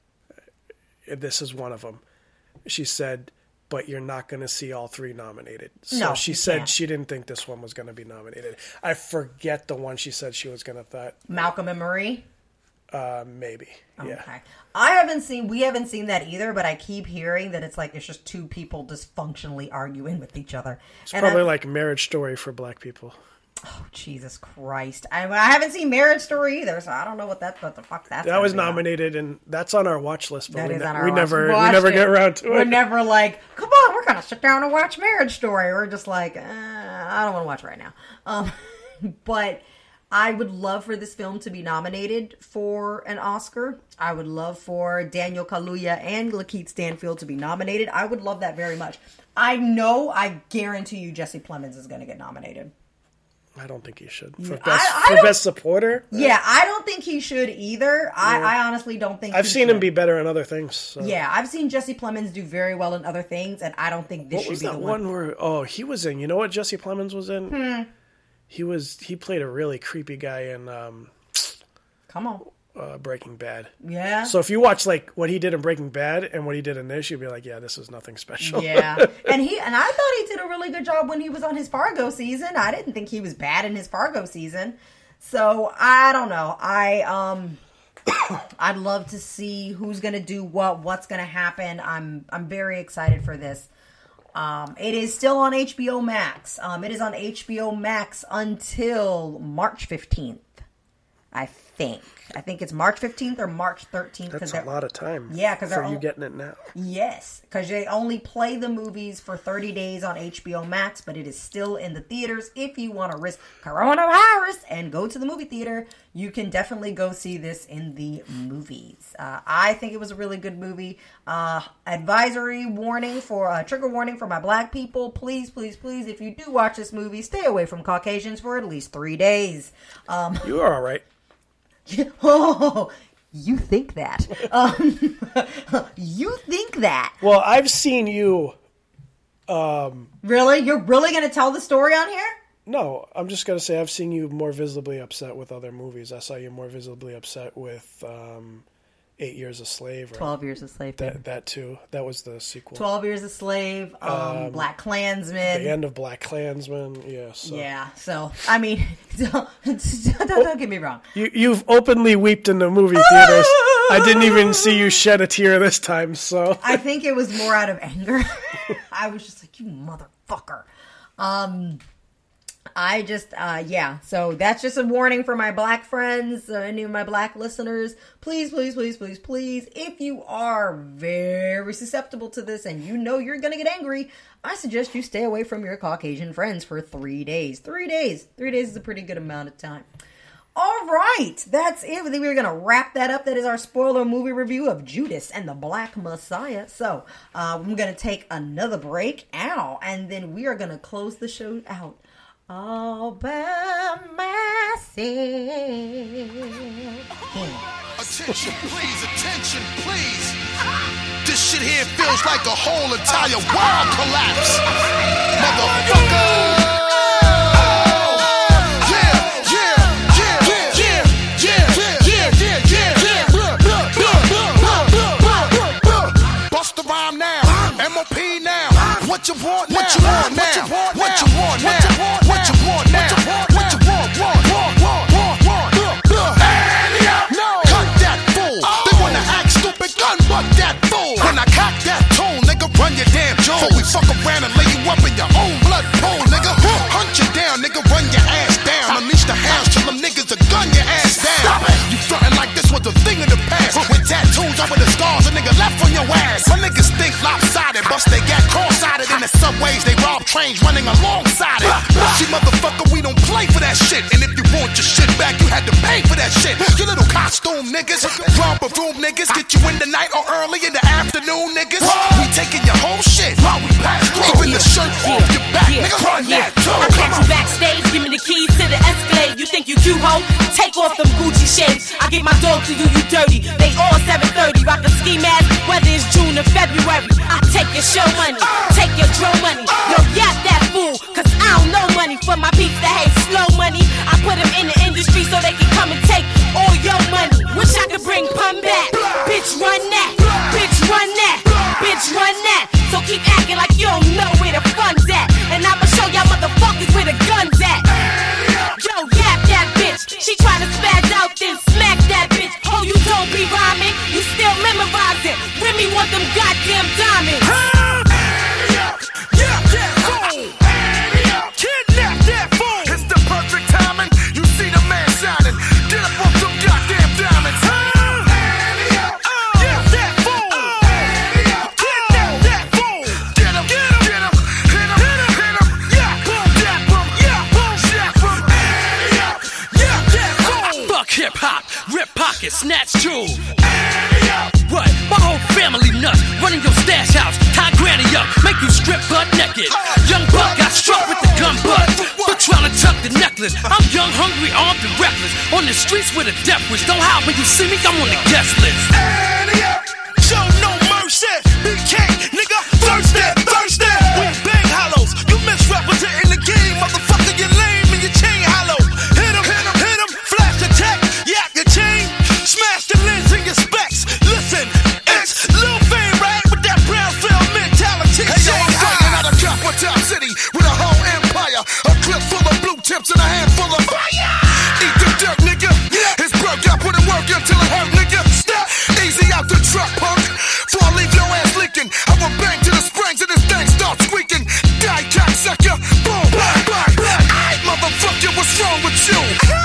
This is one of them. She said, but you're not going to see all 3 nominated. So no, she said she didn't think this one was going to be nominated. I forget the one she said she was going to thought. Malcolm and Marie? Maybe. Okay. We haven't seen that either, but I keep hearing that it's just 2 people dysfunctionally arguing with each other. It's probably like Marriage Story for black people. Oh, Jesus Christ. I haven't seen Marriage Story either, so I don't know what the fuck that's. That was nominated, and that's on our watch list, but we we never get around to it. We're never like, come on, we're going to sit down and watch Marriage Story. We're just like, I don't want to watch it right now. But I would love for this film to be nominated for an Oscar. I would love for Daniel Kaluuya and Lakeith Stanfield to be nominated. I would love that very much. I guarantee you Jesse Plemons is going to get nominated. I don't think he should. For Best Supporter? Yeah, I don't think he should either. Yeah. I honestly don't think I've seen him be better in other things. So. Yeah, I've seen Jesse Plemons do very well in other things, and I don't think this should be the one. What was that one where... Oh, he was in... You know what Jesse Plemons was in? He played a really creepy guy in... Come on. Breaking Bad. Yeah. So if you watch like what he did in Breaking Bad and what he did in this, you'd be like, yeah, this is nothing special. Yeah. And I thought he did a really good job when he was on his Fargo season. I didn't think he was bad in his Fargo season. So I don't know. I'd love to see who's gonna do what's gonna happen. I'm very excited for this. It is still on HBO Max. It is on HBO Max until March 15th. I think it's March 15th or March 13th. That's a lot of time. Yeah, because for you getting it now. Yes, because they only play the movies for 30 days on HBO Max, but it is still in the theaters. If you want to risk coronavirus and go to the movie theater, you can definitely go see this in the movies. I think it was a really good movie. Advisory warning trigger warning for my black people. Please, please, please, if you do watch this movie, stay away from Caucasians for at least 3 days. You are all right. Oh, you think that? You think that? Well, I've seen you. Really? You're really going to tell the story on here? No, I'm just going to say I've seen you more visibly upset with other movies. I saw you more visibly upset with 8 Years a Slave. Right? 12 Years a Slave. That too. That was the sequel. 12 Years a Slave, Black Klansman. The end of Black Klansman, yeah. So. Yeah, so, I mean, don't get me wrong. You've openly wept in the movie theaters. I didn't even see you shed a tear this time, so. I think it was more out of anger. I was just like, you motherfucker. So that's just a warning for my black friends, any of my black listeners. Please, please, please, please, please, if you are very susceptible to this and you know you're going to get angry, I suggest you stay away from your Caucasian friends for 3 days. 3 days. 3 days is a pretty good amount of time. All right, that's it. We're going to wrap that up. That is our spoiler movie review of Judas and the Black Messiah. So I'm going to take another break, and then we are going to close the show out. All by myself. Attention, please. This shit here feels like a whole entire world collapse. Motherfucker. Bust the rhyme now. MOP now. What you want now? What you want now? What you want now? What you want now? What you want? No. Cut that fool. They wanna act stupid, gun butt that fool. When I cock that tool, nigga, run your damn jaw. Before we fuck around and lay you up in your own blood pool, nigga. Hunt you down, nigga, run your ass down. Unleash the hounds till them niggas are gun your ass down. Stop it. You frontin' like this was a thing of the past. With tattoos over the scars, a nigga left on your ass. My niggas think lopsided, bust they got cross-sided in the subways. They rob trains running alongside it. See, motherfucker, we don't play for that shit. And if you want your shit back, you had to pay for that shit. You little costume niggas, romper room niggas, get you in the night or early in the afternoon niggas. We taking your whole shit while we pass through. Even the shirt off your back, nigga, run that too. I catch you backstage, give me the keys to the Escalade. You think you cute, ho? Take off them Gucci shades. I get my dog to do you dirty. They all 730, rock a ski mask, whether it's June or February. I take your show money, take your drill money. Yo, yap that fool, cause I don't know money for my peeps that hate slow money. I put them in the industry so they can come and take all your money. Wish I could bring pun back. Bitch, run that. Bitch, run that. Bitch, run that. So keep acting like you don't know where the fun's at. And I'ma show y'all motherfuckers where the gun's at. Yo, yap that bitch. She tryna spaz out, then smack that bitch. Oh, you don't be rhyming. You still memorizing. Remy want them goddamn diamonds. Kidnap that fool. It's the perfect timing. You see the man shining. Get up off them goddamn diamonds. Get that fool. Kidnap that fool. Get him. Hit him. Yeah, boom, that boom. get snatched too. What? My whole family nuts. Running your stash house, tie granny up, make you strip butt naked. Young buck got struck with the gun butt for trying to tuck the necklace. I'm young, hungry, armed, and reckless. On the streets with a death wish. Don't howl when you see me, I'm on the guest list. Show no mercy. BK, nigga, thirsty, thirsty. We bang hollows. You misrepresenting the game, motherfucker. You lame and your chain hollow. Hit him, hit him, hit him. Flash attack, yap your chain. Smash the lens in your specs. Listen, it's Lil Fame, right? With that Brownsville mentality. Hey, yo, I'm fighting out of Capital City with a whole empire. A clip full of blue tips and a handful of fire. Eat the dirt, nigga. It's broke out, put it work until it hurt, nigga. Step easy out the truck, punk. Before I leave your ass leaking, I will bang to the springs and this thing starts squeaking. Die, cocksucker. Boom, bang, bang. Aight, motherfucker, what's wrong with you?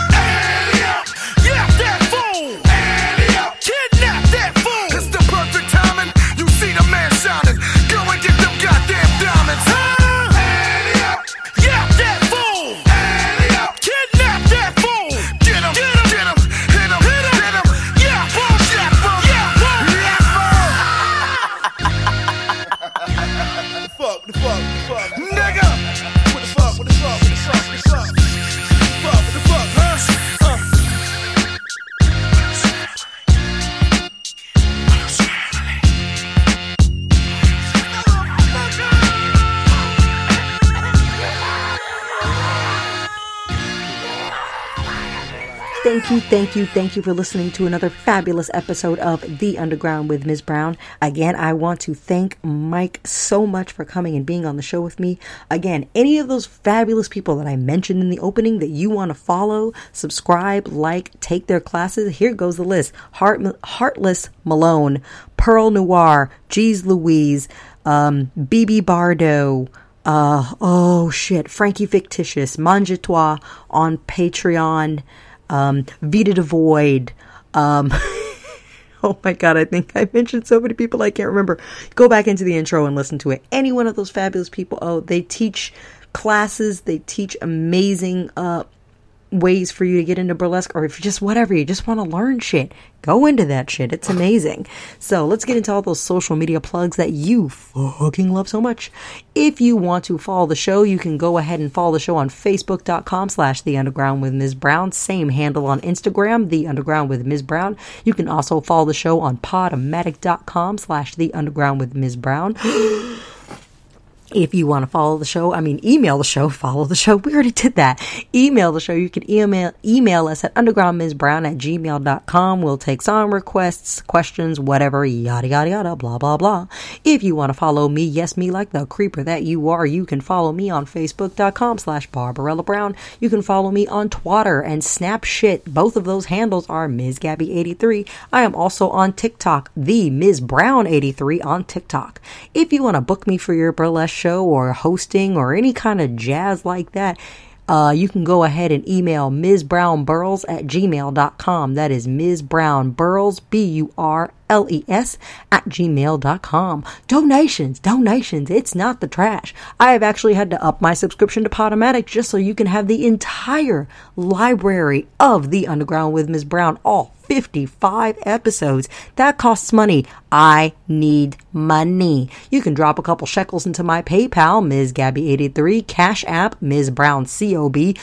Yeah, that fool. Kidnap that fool. It's the perfect timing. You see the man shining. Go and get them goddamn diamonds. Yeah, that fool. Kidnap that fool. Get him, get him, get him. Hit him, hit him, hit him. Yeah, boom, yeah, boom, yeah, boom, yeah, boom. What the fuck, nigga. What the fuck, what the fuck, what the fuck, what the fuck. What the fuck, huh? Thank you for listening to another fabulous episode of The Underground with Ms. Brown. Again, I want to thank Mike so much for coming and being on the show with me. Again, any of those fabulous people that I mentioned in the opening that you want to follow, subscribe, like, take their classes, here goes the list. Heartless Malone, Pearl Noir, Jeez Louise, BB Bardo, Frankie Fictitious, Mangetoire on Patreon, Vita Devoid, oh my god, I think I mentioned so many people I can't remember. Go back into the intro and listen to it. Any one of those fabulous people, they teach classes, they teach amazing ways for you to get into burlesque, or if you just whatever, you just want to learn shit, go into that shit. It's amazing. So let's get into all those social media plugs that you fucking love so much. If you want to follow the show, you can go ahead and follow the show on Facebook.com/The Underground with Ms. Brown. Same handle on Instagram, The Underground with Ms. Brown. You can also follow the show on Podomatic.com/The Underground with Ms. Brown. If you want to follow the show, email the show, follow the show. We already did that. Email the show. You can email us at undergroundmsbrown@gmail.com. We'll take song requests, questions, whatever, yada, yada, yada, blah, blah, blah. If you want to follow me, yes, me like the creeper that you are, you can follow me on Facebook.com/Barbarella Brown. You can follow me on Twitter and Snapshit. Both of those handles are Ms. Gabby83. I am also on TikTok, the Ms. Brown83 on TikTok. If you want to book me for your burlesque show or hosting or any kind of jazz like that, you can go ahead and email MsBrownBurls@gmail.com. That is Ms. Brown Burls, BURLES @gmail.com. Donations. It's not the trash. I have actually had to up my subscription to Podomatic just so you can have the entire library of The Underground with Ms. Brown, all 55 episodes. That costs money. I need money. You can drop a couple shekels into my PayPal, Ms. Gabby83, Cash App, Ms. Brown COB,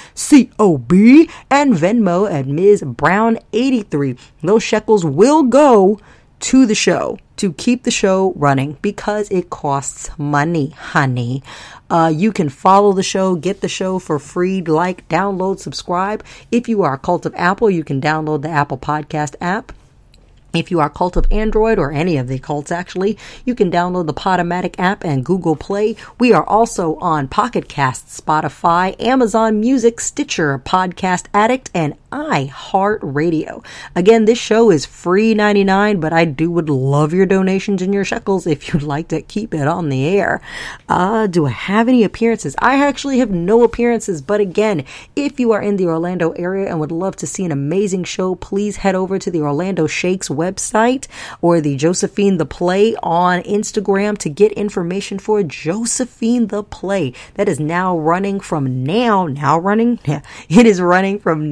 and Venmo at Ms. Brown83. Those shekels will go to the show to keep the show running because it costs money, honey. You can follow the show, get the show for free, like, download, subscribe. If you are a cult of Apple, you can download the Apple Podcast app. If you are a cult of Android, or any of the cults actually, you can download the Podomatic app and Google Play. We are also on Pocket Casts, Spotify, Amazon Music, Stitcher, Podcast Addict, and iHeartRadio. Again, this show is free 99, but I would love your donations and your shekels if you'd like to keep it on the air. Do I have any appearances? I actually have no appearances, but again, if you are in the Orlando area and would love to see an amazing show, please head over to the Orlando Shakes website or the Josephine the Play on Instagram to get information for Josephine the Play. That is now running from now. It is running from now until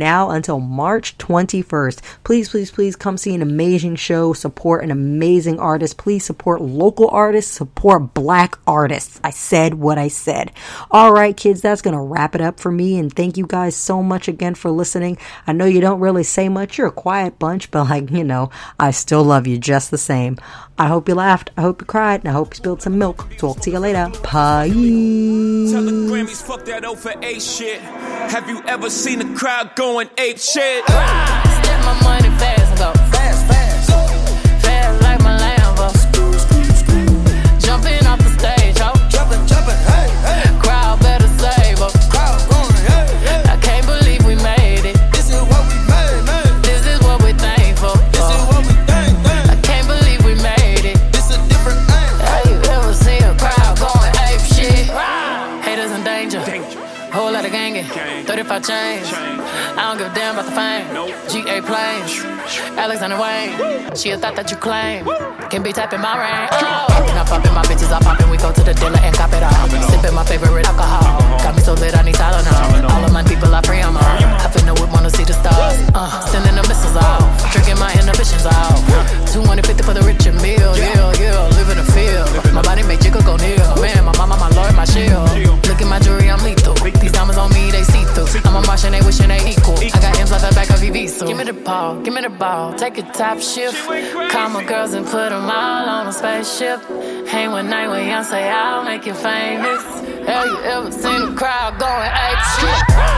until March 21st. Please, please, please come see an amazing show. Support an amazing artist. Please support local artists. Support black artists. I said what I said. All right, kids, that's going to wrap it up for me. And thank you guys so much again for listening. I know you don't really say much. You're a quiet bunch, but I still love you just the same. I hope you laughed. I hope you cried. And I hope you spilled some milk. Talk to you later. Bye. Tell the Grammys, fuck that O for A shit. Have you ever seen the crowd going ape shit? Step my money fast and go fast, fast. Fast like my Lambo. Jumping off the stage, ho. Jumping, hey, hey. Crowd better save us. Crowd going, hey, hey. I can't believe we made it. This is what we made, man. This is what we thankful. This is what we thank. I can't believe we made it. This a different thing. Have you ever seen a crowd going ape shit? Haters in danger. Whole lot of gangin', 35 chains. I don't give a damn about the fame. GA planes, Alexander Wayne. She a thought that you claim. Can be tapping my ring. Poppin', I'm poppin', my bitches are poppin'. We go to the dealer and cop it all. Sippin' my favorite alcohol. Got me so lit, I need Tylenol. All of my people are free, I'm on. I finna whip, wanna see the stars. Sending the missiles off. Drinking my inhibitions off. 250 for the rich and meal. Yeah, live in the field. My body make jiggle go near. Man, my mama, my lord, my shield. Look at my jewelry, I'm lethal. These diamonds on me, they see through. I'm a Martian, they wishing they equal. I got M's like the back of VV, so give me the ball, give me the ball. Take a top shift. Call my girls and put them all on a spaceship. Hang one night with Beyonce, I'll make you famous. Have you ever seen a crowd going ape shit?